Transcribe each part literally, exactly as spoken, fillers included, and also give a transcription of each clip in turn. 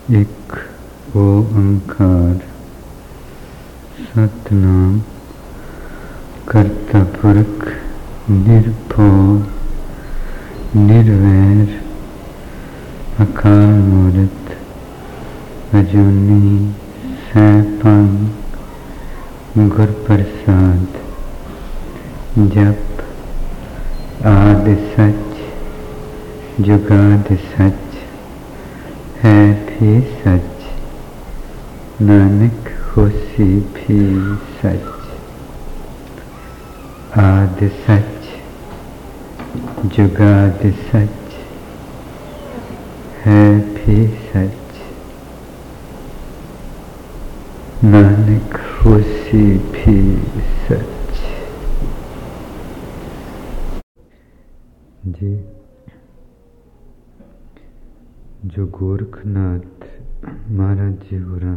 एक ओंकार सतनाम करता पुरख निरभव निर्वैर अकाल मूरत अजूनी सैभं गुर प्रसाद। जप आदि सच जुगाद सच है भी सच, नानक होसी भी सच। आदि सच जुगाद सच है भी सच, नानक होसी भी सच। जी, जो गोरखनाथ महाराज जी होरा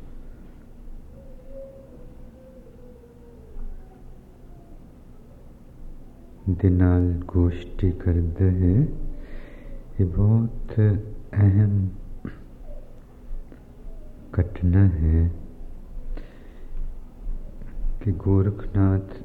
दे नाल गोष्ठी करते हैं, ये बहुत अहम घटना है कि गोरखनाथ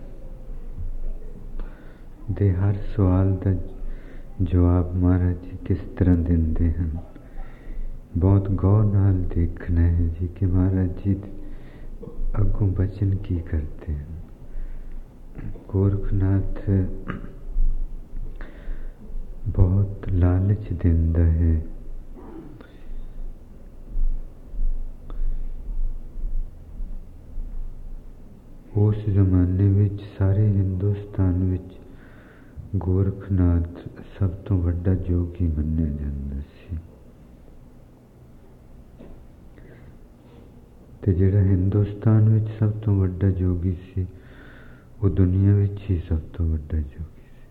दे हर सवाल का जवाब महाराज जी किस तरह देंदे हैं। बहुत गौर नाल देखना है जी कि महाराज जी अगों बचन की करते हैं। गोरखनाथ बहुत लालच देंदा है, उस जमाने विच सारे हिंदुस्तान विच गोरखनाथ सब तो वड्डा जोगी मन्निया जांदा सी। ते जिहड़ा हिंदुस्तान विच सब तो वड्डा जोगी सी, वो दुनिया विच ही सब तो वड्डा जोगी सी।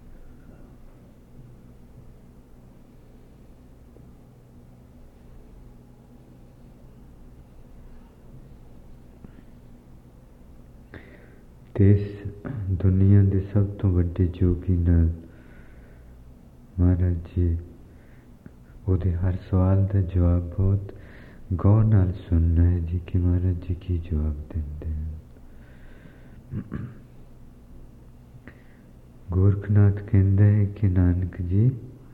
ते इस दुनिया दे सब तो वड्डे जोगी नाल महाराज जी ओदे हर सवाल का जवाब बहुत गौर नाल सुनना है जी कि महाराज जी की जवाब देंदे हैं। गोरखनाथ कहंदा है कि नानक जी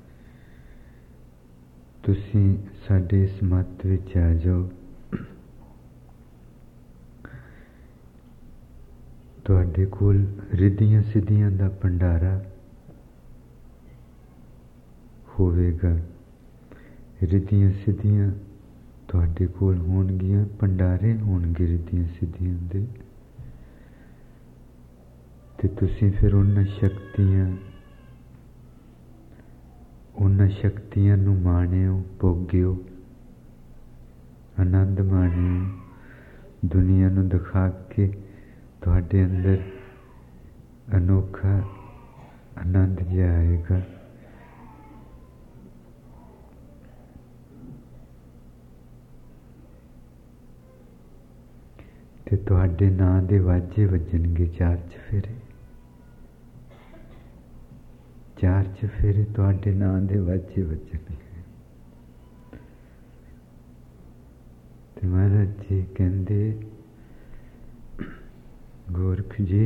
तुसी साडे इस मत विच आ जाओ, तुहाडे कोल रिद्धियां सिद्धियां दा भंडारा होवेगा। रिद्धियां सिद्धियां तुहाडे कोल होणगियां, भंडारे होणगे रिद्धियां सिद्धियां दे, ते तुसी फिर उन्हां शक्तियां उन्हां शक्तियां नूं माणिओ, भोगिओ, आनंद माणिओ। दुनिया नूं दिखा के तुहाडे अंदर अनोखा आनंद जिहा आएगा। ते तुहाडे नां दे वाजे वजणगे चार चफेरे, चार चफेरे तुहाडे नां दे वाजे वजणगे। ते महाराज जी कहंदे गोरख जी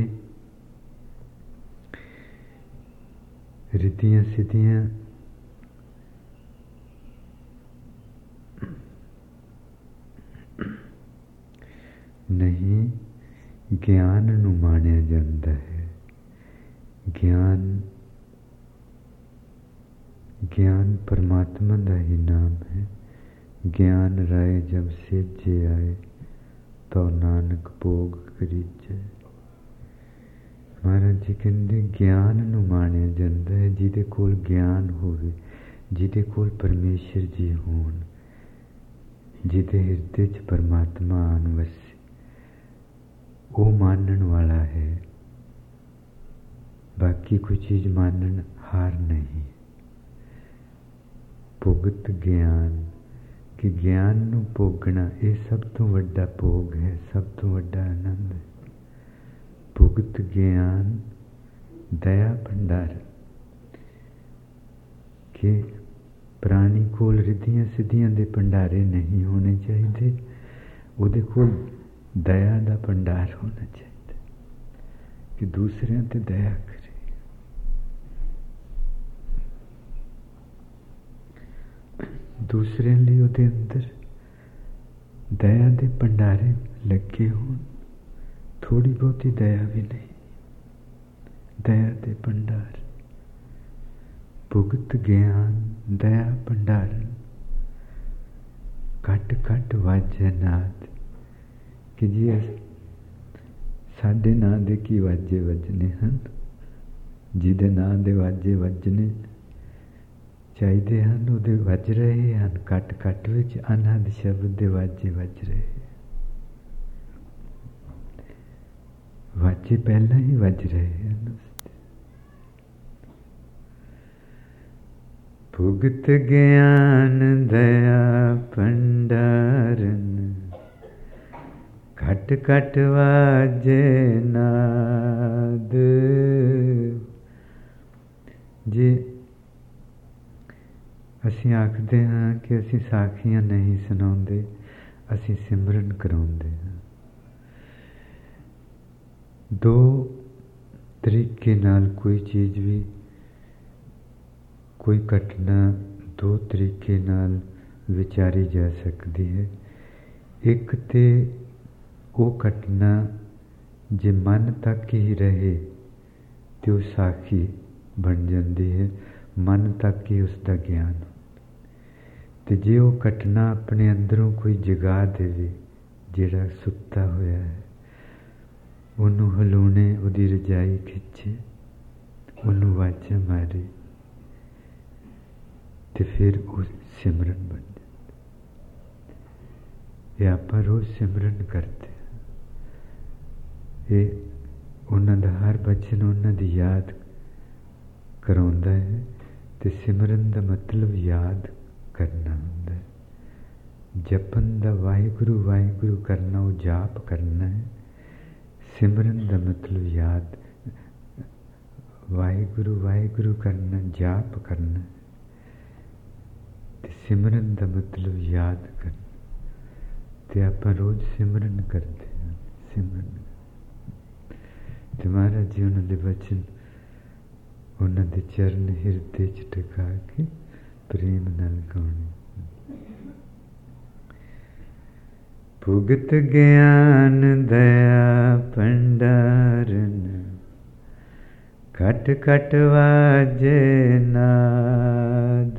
रिद्धियां सिद्धियां नहीं, ज्ञान नूं माणिया जांदा है। ज्ञान ज्ञान परमात्मा दा ही नाम है। ज्ञान राय जब सिरजे आए, तो नानक भोग करीजे। महाराज जी कहंदे ज्ञान नूं माणिया जांदा है, जिहदे कोल ज्ञान होवे, जिहदे कोल परमेश्वर जी होण, जिहदे हिरदे च परमात्मा आन वसे, वो मानन वाला है। बाकी कोई चीज मानन हार नहीं। भुगत ज्ञान कि ज्ञान नूं भोगना ये सब तो वड्डा भोग है, सब तो वड्डा आनंद है। भुगत ज्ञान दया भंडार के प्राणी ਕੋਲ ਰਿੱਧੀਆਂ ਸਿੱਧੀਆਂ ਦੇ ਭੰਡਾਰੇ ਨਹੀਂ ਹੋਣੇ ਚਾਹੀਦੇ, ਉਹਦੇ ਕੋਲ ਦਇਆ ਦਾ ਭੰਡਾਰ ਹੋਣਾ ਚਾਹੀਦਾ ਕਿ ਦੂਸਰਿਆਂ ਤੇ ਦਇਆ ਕਰੇ। ਦੂਸਰਿਆਂ ਲਈ ਉਹਦੇ ਅੰਦਰ ਦਇਆ ਦੇ ਭੰਡਾਰੇ ਲੱਗੇ ਹੋਣ, ਥੋੜੀ ਬਹੁਤੀ ਦਇਆ ਵੀ ਨਹੀਂ, ਦਇਆ ਦੇ ਭੰਡਾਰ। ਭੁਗਤ ਗਿਆਨ ਦਇਆ ਭੰਡਾਰਨ, ਘੱਟ ਘੱਟ ਵਾਜੈ ਨਾਦ। ਕਿ ਜੀ ਸਾਡੇ ਨਾਂ ਦੇ ਕੀ ਵਾਜੇ ਵੱਜਣੇ ਹਨ, ਜਿਹਦੇ ਨਾਂ ਦੇ ਵਾਜੇ ਵੱਜਣੇ ਚਾਹੀਦੇ ਹਨ ਉਹਦੇ ਵੱਜ ਰਹੇ ਹਨ। ਘੱਟ ਘੱਟ ਵਿੱਚ ਅਨਹਦ ਸ਼ਬਦ ਦੇ ਵਾਜੇ ਵੱਜ ਰਹੇ, ਵਾਜੇ ਪਹਿਲਾਂ ਹੀ ਵੱਜ ਰਹੇ ਹਨ। ਭੁਗਤ ਗਿਆਨ ਦਇਆ ਭੰਡਾਰਨ, ਘਟ ਘਟ ਵਾਜੇ ਨਾਦ। ਜੇ ਅਸੀਂ ਆਖਦੇ ਹਾਂ ਕਿ ਅਸੀਂ ਸਾਖੀਆਂ ਨਹੀਂ ਸੁਣਾਉਂਦੇ, ਅਸੀਂ ਸਿਮਰਨ ਕਰਾਉਂਦੇ ਹਾਂ। ਦੋ ਤਰੀਕੇ ਨਾਲ ਕੋਈ ਚੀਜ਼ ਵੀ, ਕੋਈ ਘਟਨਾ ਦੋ ਤਰੀਕੇ ਨਾਲ ਵਿਚਾਰੀ ਜਾ ਸਕਦੀ ਹੈ। ਇੱਕ ਤੇ ਉਹ ਘਟਨਾ ਜੇ ਮਨ ਤੱਕ ਹੀ ਰਹੇ ਤੇ ਉਹ ਸਾਖੀ ਬਣ ਜਾਂਦੀ ਹੈ, ਮਨ ਤੱਕ ਹੀ ਉਸ ਦਾ ਗਿਆਨ। ਤੇ ਜੇ ਉਹ ਘਟਨਾ ਆਪਣੇ ਅੰਦਰੋਂ ਕੋਈ ਜਗਾ ਦੇਵੇ, ਜਿਹੜਾ ਸੁੱਤਾ ਹੋਇਆ ਹੈ, ਉਹਨੂੰ ਹਲੂਣੇ, ਉਹਦੀ ਰਜਾਈ ਖਿੱਚੇ, ਉਹਨੂੰ ਵਾਜਾ ਮਾਰੇ, ਤੇ ਫਿਰ ਉਹ ਸਿਮਰਨ ਬਣ ਜਾਂਦਾ। ਇਹ ਆਪਾਂ ਰੋਜ਼ ਸਿਮਰਨ ਕਰਦੇ ਹਾਂ। ਇਹ ਉਹਨਾਂ ਦਾ ਹਰ ਬਚਨ ਉਹਨਾਂ ਦੀ ਯਾਦ ਕਰਾਉਂਦਾ ਹੈ। ਤੇ ਸਿਮਰਨ ਦਾ ਮਤਲਬ ਯਾਦ ਕਰਨਾ ਹੁੰਦਾ ਹੈ। ਜਪਨ ਦਾ ਵਾਹਿਗੁਰੂ ਵਾਹਿਗੁਰੂ ਕਰਨਾ, ਉਹ ਜਾਪ ਕਰਨਾ ਹੈ। ਸਿਮਰਨ ਦਾ ਮਤਲਬ ਯਾਦ, ਵਾਹਿਗੁਰੂ ਵਾਹਿਗੁਰੂ ਕਰਨਾ, ਜਾਪ ਕਰਨਾ। ਤੇ ਸਿਮਰਨ ਦਾ ਮਤਲਬ ਯਾਦ ਕਰਨਾ। ਤੇ ਆਪਾਂ ਰੋਜ਼ ਸਿਮਰਨ ਕਰਦੇ ਹਾਂ, ਸਿਮਰਨ। ਤੇ ਮਹਾਰਾਜ ਜੀ ਉਹਨਾਂ ਦੇ ਬਚਨ, ਉਹਨਾਂ ਦੇ ਚਰਨ ਹਿਰਦੇ ਚ ਟਿਕਾ ਕੇ ਪ੍ਰੇਮ ਨਾਲ ਗਾਉਣੇ। ਭੁਗਤ ਗਿਆਨ ਦਇਆ ਭੰਡਾਰਨ, ਘਟ ਘਟ ਵਾਜੇ ਨਾਦ।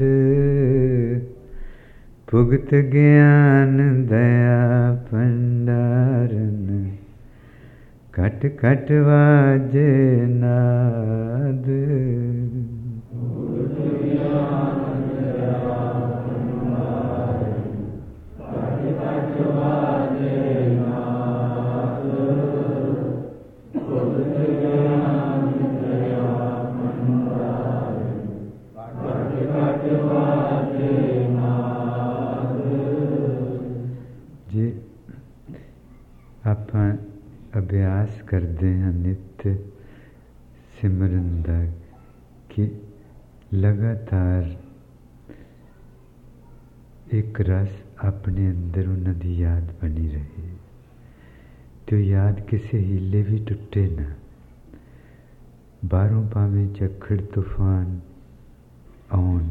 ਭੁਗਤ ਗਿਆਨ ਦਇਆ ਭੰਡਾਰਨ, ਘਟ ਘਟ ਵਾਜੇ ਨਾਦ। ਜੇ ਆਪਾਂ ਅਭਿਆਸ ਕਰਦੇ ਹਾਂ ਨਿੱਤ ਸਿਮਰਨ ਦਾ, ਕਿ ਲਗਾਤਾਰ ਇੱਕ ਰਸ ਆਪਣੇ ਅੰਦਰ ਉਹਨਾਂ ਦੀ ਯਾਦ ਬਣੀ ਰਹੇ, ਤੇ ਉਹ ਯਾਦ ਕਿਸੇ ਹੀਲੇ ਵੀ ਟੁੱਟੇ ਨਾ। ਬਾਹਰੋਂ ਭਾਵੇਂ ਝੱਖੜ ਤੂਫਾਨ ਆਉਣ,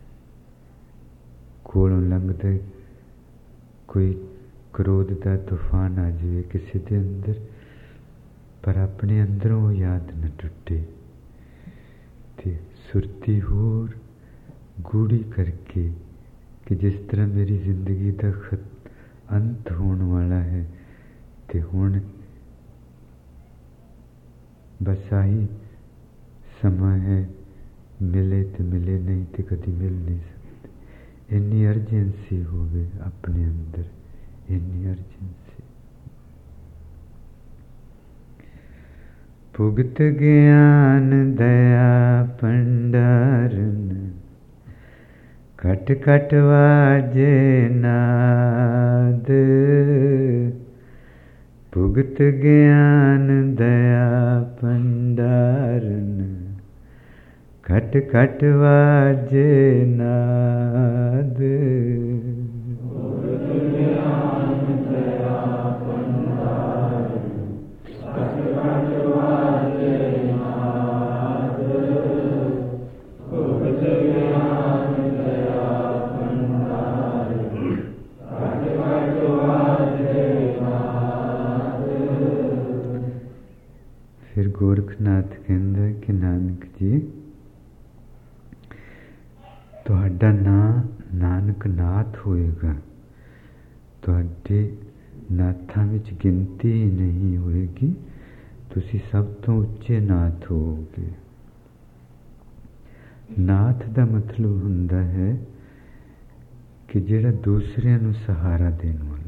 ਕੋਲੋਂ ਲੰਘਦੇ ਕੋਈ ਕ੍ਰੋਧ ਦਾ ਤੂਫਾਨ ਆ ਜਾਵੇ ਕਿਸੇ ਦੇ ਅੰਦਰ, ਪਰ ਆਪਣੇ ਅੰਦਰੋਂ ਉਹ ਯਾਦ ਨਾ ਟੁੱਟੇ। ਤੇ ਸੁਰਤੀ ਹੋਰ ਗੂੜੀ ਕਰਕੇ ਕਿ ਜਿਸ ਤਰ੍ਹਾਂ ਮੇਰੀ ਜ਼ਿੰਦਗੀ ਦਾ ਖਤ ਅੰਤ ਹੋਣ ਵਾਲਾ ਹੈ, ਤੇ ਹੁਣ ਬਸ ਆਹੀ ਸਮਾਂ ਹੈ, ਮਿਲੇ ਤੇ ਮਿਲੇ, ਨਹੀਂ ਤੇ ਕਦੀ ਮਿਲ ਨਹੀਂ ਸਕਦੇ। ਇੰਨੀ ਅਰਜੈਂਸੀ ਹੋਵੇ ਆਪਣੇ ਅੰਦਰ, ਇੰਨੀ ਅਰਜੈਂਸੀ। ਭੁਗਤ ਗਿਆਨ ਦਇਆ ਭੰਡਾਰਨ, ਘਟ ਘਟ ਵਾਜੇ ਨਾਦ। ਭੁਗਤ ਗਿਆਨ ਦਇਆ ਭੰਡਾਰਨ, ਘਟ ਘਟ ਵਾਜੇ ਨਾਦ। ਨਾਨਕ ਨਾਥ ਹੋਏਗਾ, ਤੁਹਾਡੇ ਨਾਥਾਂ ਵਿੱਚ ਗਿਣਤੀ ਹੀ ਨਹੀਂ ਹੋਏਗੀ, ਤੁਸੀਂ ਸਭ ਤੋਂ ਉੱਚੇ ਨਾਥ ਹੋਵੋਗੇ। ਨਾਥ ਦਾ ਮਤਲਬ ਹੁੰਦਾ ਹੈ ਕਿ ਜਿਹੜਾ ਦੂਸਰਿਆਂ ਨੂੰ ਸਹਾਰਾ ਦੇਣ ਵਾਲਾ।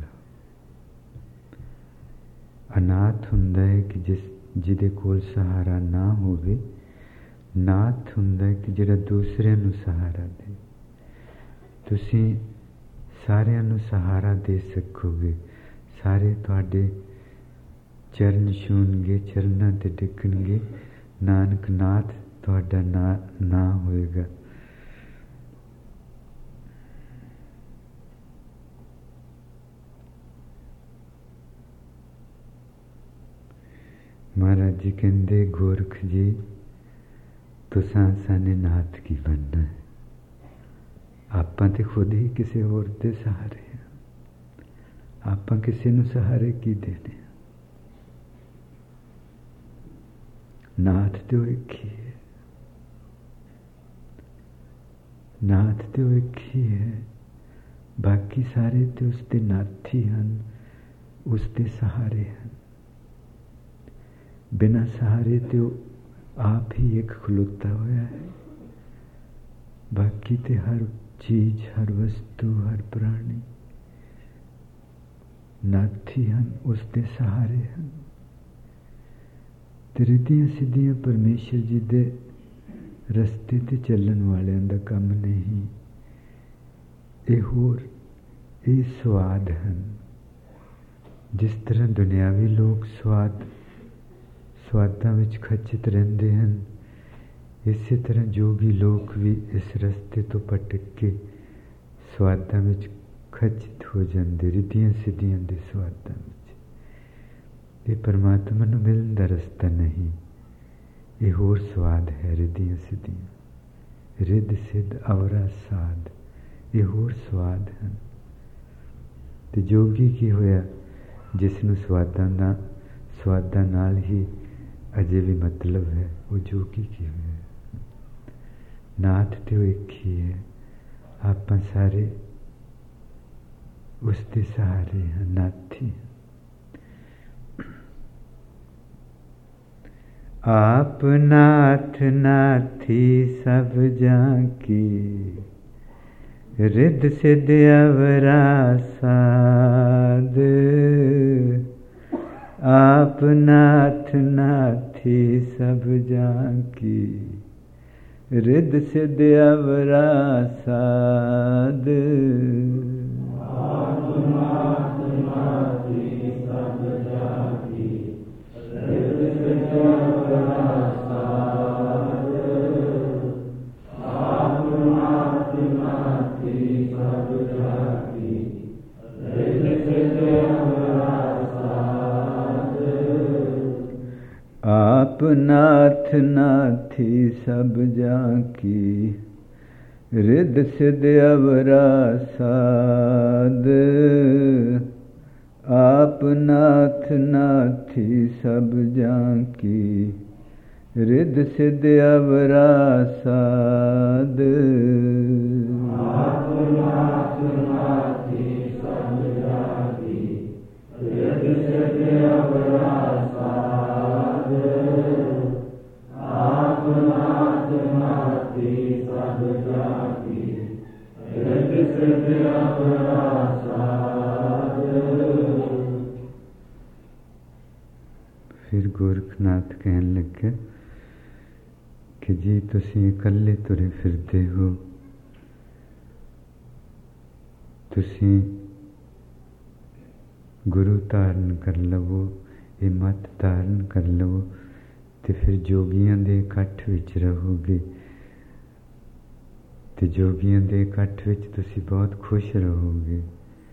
ਅਨਾਥ ਹੁੰਦਾ ਹੈ ਕਿ ਜਿਸ ਜਿਹਦੇ ਕੋਲ ਸਹਾਰਾ ਨਾ ਹੋਵੇ। ਨਾਥ ਹੁੰਦਾ ਹੈ ਕਿ ਜਿਹੜਾ ਦੂਸਰਿਆਂ ਨੂੰ ਸਹਾਰਾ ਦੇ। ਤੁਸੀਂ ਸਾਰਿਆਂ ਨੂੰ ਸਹਾਰਾ ਦੇ ਸਕੋਗੇ, ਸਾਰੇ ਤੁਹਾਡੇ ਚਰਨ ਛੂਹਣਗੇ, ਚਰਨਾਂ 'ਤੇ ਡਿੱਗਣਗੇ। ਨਾਨਕ ਨਾਥ ਤੁਹਾਡਾ ਨਾਂ ਨਾਂ ਹੋਏਗਾ। महाराज जी कहते, गोरख जी तुसां साने नाथ की बनना है। आपां ते खुद ही किसी होर दे सहारे हैं, आपां किसी नूं सहारे की देने। नाथ तो एक ही है, नाथ तो एक ही है, बाकी सारे तो उसके नाथी हैं, उसके सहारे हैं। बिना सहारे तो आप ही एक खलोता होया है। बाकी तो हर चीज, हर वस्तु, हर प्राणी नाथी हैं, उसके सहारे हैं। ते रिद्धियां सिद्धियां परमेश्वर जी दे रस्ते ते चलन वालियां दा काम नहीं। ये होर ये स्वाद हैं। जिस तरह दुनियावी लोग स्वाद स्वादां विच खचित रहंदे हैं, इसी तरह जोगी लोग भी इस रस्ते तो भटक के स्वादां विच खचित हो जाते, रिद्धियां सिद्धियां दे स्वादां विच। ये परमात्मा नूं मिलण दा रस्ता नहीं, ये होर स्वाद है। रिद्धियां सिद्धियां, रिद्ध सिद्ध अवरा साध, ये होर स्वाद हैं। ते जोगी की होया, जिसनूं स्वादां दा स्वादां नाल ही अजे भी मतलब है, वो जोगी की होया। नाथ तो एक ही है, आप सारे उसके सहारे हैं, नाथी हैं। आप नाथ नाथी सब जाकी, रिद्ध सिद्ध अवरा साध। आप नाथ नाथी सब जाकी, रिद्ध सिद्ध अवरा साध। आप नाथ नाथी सब जाकी, रिद्ध सिद्ध अवरा साध। आप नाथ नाथी सब जाकी, रिद्ध सिद्ध अवरा साध। आप नाथ नाथी सब जाकी, रिद्ध सिद्ध अवरा साध। आप नाथ नाथी सब जाकी, रिद्ध सिद्ध अवरा साध। आप नाथ नाथी सब जाकी, रिद्ध सिद्ध अवरा साध। आप नाथ नाथी सब जाकी, रिद्ध सिद्ध अवरा साध। फिर गोरखनाथ कहन लगे कि जी तुसीं इकल्ले तुरे फिरदे हो, तुसीं गुरु धारण कर लवो, ये मत धारण कर लवो, तो फिर जोगियां दे इकट्ठ विच रहोगे, तो जोगियां दे इकट्ठ विच तुसीं बहुत खुश रहोगे,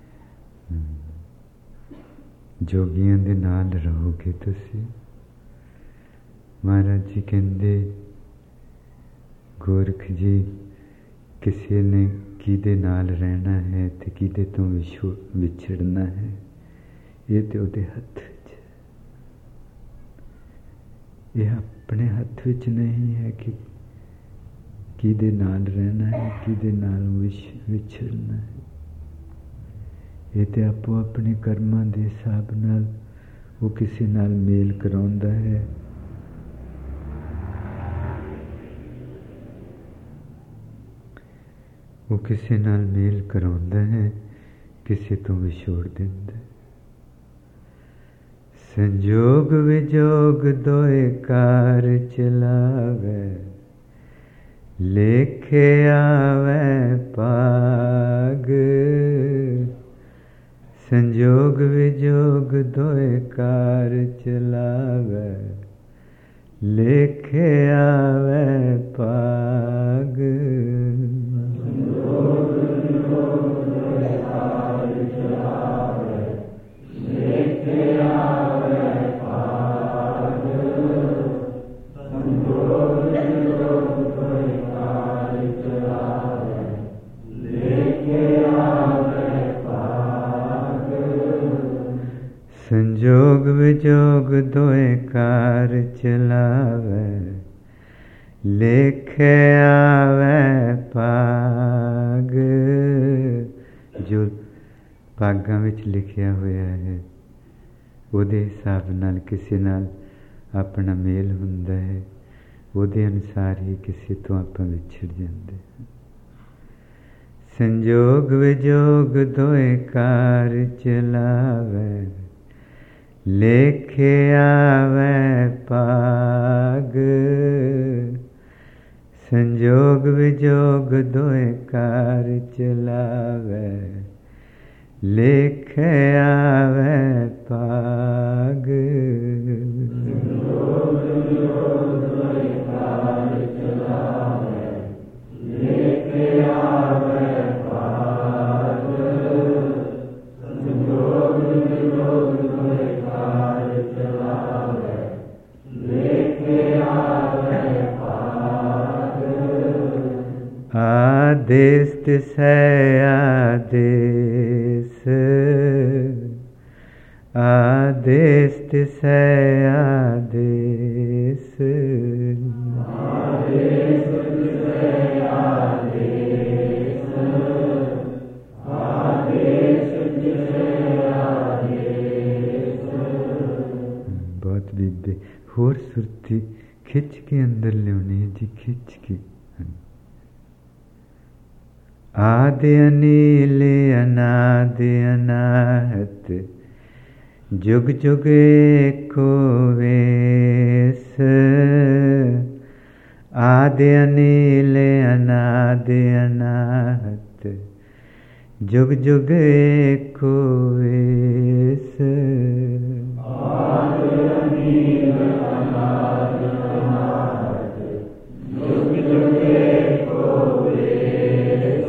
जोगियां दे नाल रहोगे तुसीं। महाराज जी कहंदे, गोरख जी किसी ने किदे नाल रहना है ते किदे तो विछड़ना है, ये तो उहदे हथ विच है। ये अपने हथ विच नहीं है कि ਕਿਹਦੇ ਨਾਲ ਰਹਿਣਾ ਹੈ, ਕਿਹਦੇ ਨਾਲ ਵਿਛ ਵਿਛੜਨਾ ਹੈ। ਇਹ ਤੇ ਆਪੋ ਆਪਣੇ ਕਰਮਾਂ ਦੇ ਹਿਸਾਬ ਨਾਲ ਉਹ ਕਿਸੇ ਨਾਲ ਮੇਲ ਕਰਾਉਂਦਾ ਹੈ। ਉਹ ਕਿਸੇ ਨਾਲ ਮੇਲ ਕਰਾਉਂਦਾ ਹੈ, ਕਿਸੇ ਤੋਂ ਵਿਛੋੜ ਦਿੰਦਾ ਹੈ। ਸੰਜੋਗ ਵਿਜੋਗ ਦੋਏ ਕਾਰ ਚਲਾਵੇ, ਲੇਖੇ ਆਵੇ ਪਾਗ। संजोग विजोग दोए कार चलावे, लेखे आवे पाग। संजोग विजोग दोए कार चलावे, लेखे आवे पाग। संजोग विजोग दोए कार चलावे, लेखे आवे पाग। संजोग विजोग दोए कार चलावे, लेखे आवे पाग। जो ਭਾਗਾਂ ਵਿੱਚ ਲਿਖਿਆ ਹੋਇਆ ਹੈ ਉਹਦੇ ਹਿਸਾਬ ਨਾਲ ਕਿਸੇ ਨਾਲ ਆਪਣਾ ਮੇਲ ਹੁੰਦਾ ਹੈ, ਉਹਦੇ ਅਨੁਸਾਰ ਹੀ ਕਿਸੇ ਤੋਂ ਆਪਾਂ ਵਿਛੜ ਜਾਂਦੇ ਹਾਂ। संजोग विजोग दोए कार चलावे, लेखे आवे पाग। संजोग विजोग दोए कार चलावे, लेखे आवे पाग। संजोग विजोग दोए कार चलावे, लेखे आवे पाग। संजोग विजोग दोए कार चलावे, लेखे आवे पाग। आदेश तिसै आदेश, आदेश तिसै आदेश। आदेश तिसै आदेश, आदेश तिसै आदेश। बहुत बीबे होर सुरती खिंच के अंदर लियानी है जी, खिंच के। आदि अनील अनादि अनाहत, जुग जुग एको वेस। आदि अनील अनादि अनाहत, जुग जुग एको वेस। आदि अनील अनादि अनाहत, जुग जुग एको वेस।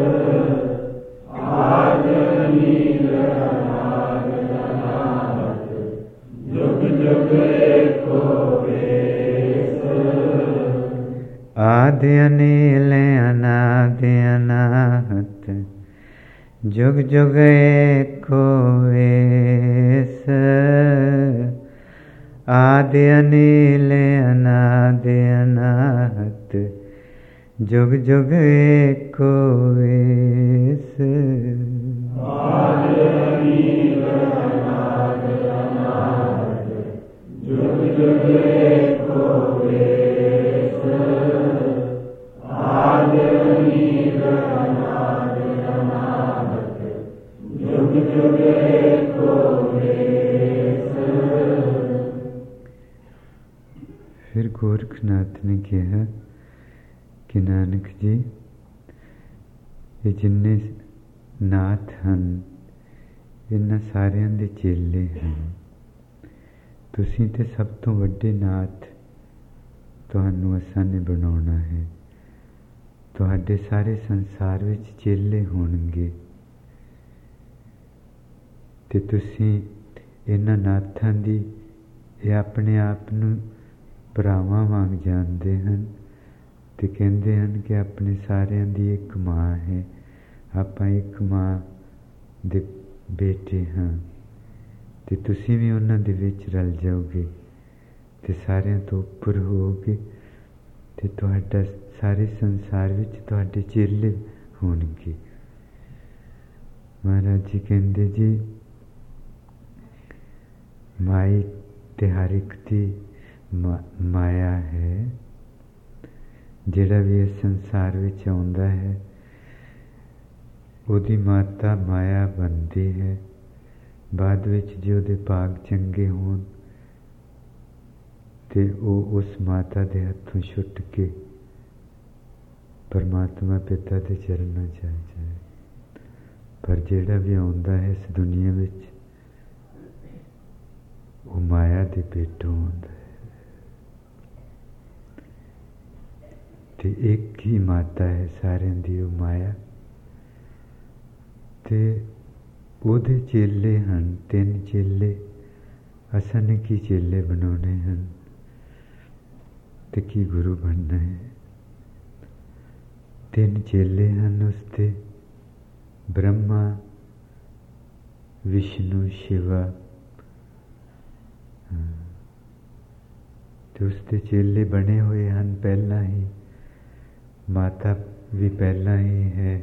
आदि अनील अनादि अनाहत, जुग जुग एको वेस। आदि अनील अनादि अनाहत, जुग जुग एको वेस। आदि अनील अनादि अनाहत, जुग जुग एको वेस। आदि अनील अनादि अनाहत, जुग जुग एको वेस। आदि अनील अनादि अनाहत, जुग जुग एको वेस। फिर गोरखनाथ ने कहा कि नानक जी, ये जिन्ने नाथ ਹਨ ਇਹਨਾਂ ਸਾਰਿਆਂ ਦੇ ਚੇਲੇ ਹਨ। ਤੁਸੀਂ ਤੇ ਸਭ ਤੋਂ ਵੱਡੇ ਨਾਥ, ਤੁਹਾਨੂੰ ਅਸਾਂ ਨੇ ਬਣਾਉਣਾ ਹੈ। ਤੁਹਾਡੇ ਸਾਰੇ ਸੰਸਾਰ ਵਿੱਚ ਚੇਲੇ ਹੋਣਗੇ ਤੇ ਤੁਸੀਂ ਇਹਨਾਂ ਨਾਥਾਂ ਦੀ ਇਹ ਆਪਣੇ ਆਪ ਨੂੰ ਭਰਾਵਾਂ ਵਾਂਗ ਜਾਣਦੇ ਹਨ ਤੇ ਕਹਿੰਦੇ ਹਨ ਕਿ ਆਪਣੇ ਸਾਰਿਆਂ ਦੀ ਇੱਕ ਮਾਂ ਹੈ, ਆਪਾਂ ਇੱਕ ਮਾਂ ਦੇ ਬੇਟੇ ਹਾਂ ਤੇ ਤੁਸੀਂ ਵੀ ਉਹਨਾਂ ਦੇ ਵਿੱਚ ਰਲ ਜਾਓਗੇ ਤੇ ਸਾਰਿਆਂ ਤੋਂ ਉੱਪਰ ਹੋਵੋਗੇ ਤੇ ਤੁਹਾਡਾ ਸਾਰੇ ਸੰਸਾਰ ਵਿੱਚ ਤੁਹਾਡੇ ਚੇਲੇ ਹੋਣਗੇ। ਮਹਾਰਾਜ ਜੀ ਕਹਿੰਦੇ ਜੀ ਮਾਈ ਤੇ ਹਰ ਇੱਕ ਦੀ ਮਾ ਮਾਇਆ ਹੈ। ਜਿਹੜਾ ਵੀ ਇਸ ਸੰਸਾਰ ਵਿੱਚ ਆਉਂਦਾ ਹੈ ਉਹਦੀ ਮਾਤਾ ਮਾਇਆ ਬਣਦੀ ਹੈ। ਬਾਅਦ ਵਿੱਚ ਜੇ ਉਹਦੇ ਭਾਗ ਚੰਗੇ ਹੋਣ ਤੇ ਉਹ ਉਸ ਮਾਤਾ ਦੇ ਹੱਥੋਂ ਛੁੱਟ ਕੇ ਪਰਮਾਤਮਾ ਪਿਤਾ ਦੇ ਚਰਨਾਂ 'ਚ ਆ ਜਾਏ। ਪਰ ਜਿਹੜਾ ਵੀ ਆਉਂਦਾ ਹੈ ਇਸ ਦੁਨੀਆ ਵਿੱਚ ਉਹ ਮਾਇਆ ਦੇ ਪੇਟੋਂ ਆਉਂਦਾ ਹੈ। ਤੇ ਇੱਕ ਹੀ ਮਾਤਾ ਹੈ ਸਾਰਿਆਂ ਦੀ, ਉਹ ਮਾਇਆ। ਤੇ ਉਹਦੇ ਚੇਲੇ ਹਨ, ਤਿੰਨ ਚੇਲੇ। ਅਸਾਂ ਨੇ ਕੀ ਚੇਲੇ ਬਣਾਉਣੇ ਹਨ ਤੇ ਕੀ ਗੁਰੂ ਬਣਨਾ ਹੈ। ਤਿੰਨ ਚੇਲੇ ਹਨ ਉਸਦੇ, ਬ੍ਰਹਮਾ, ਵਿਸ਼ਨੂੰ, ਸ਼ਿਵਾ। ਤੇ ਉਸਦੇ ਚੇਲੇ ਬਣੇ ਹੋਏ ਹਨ ਪਹਿਲਾਂ ਹੀ। ਮਾਤਾ ਵੀ ਪਹਿਲਾਂ ਹੀ ਹੈ।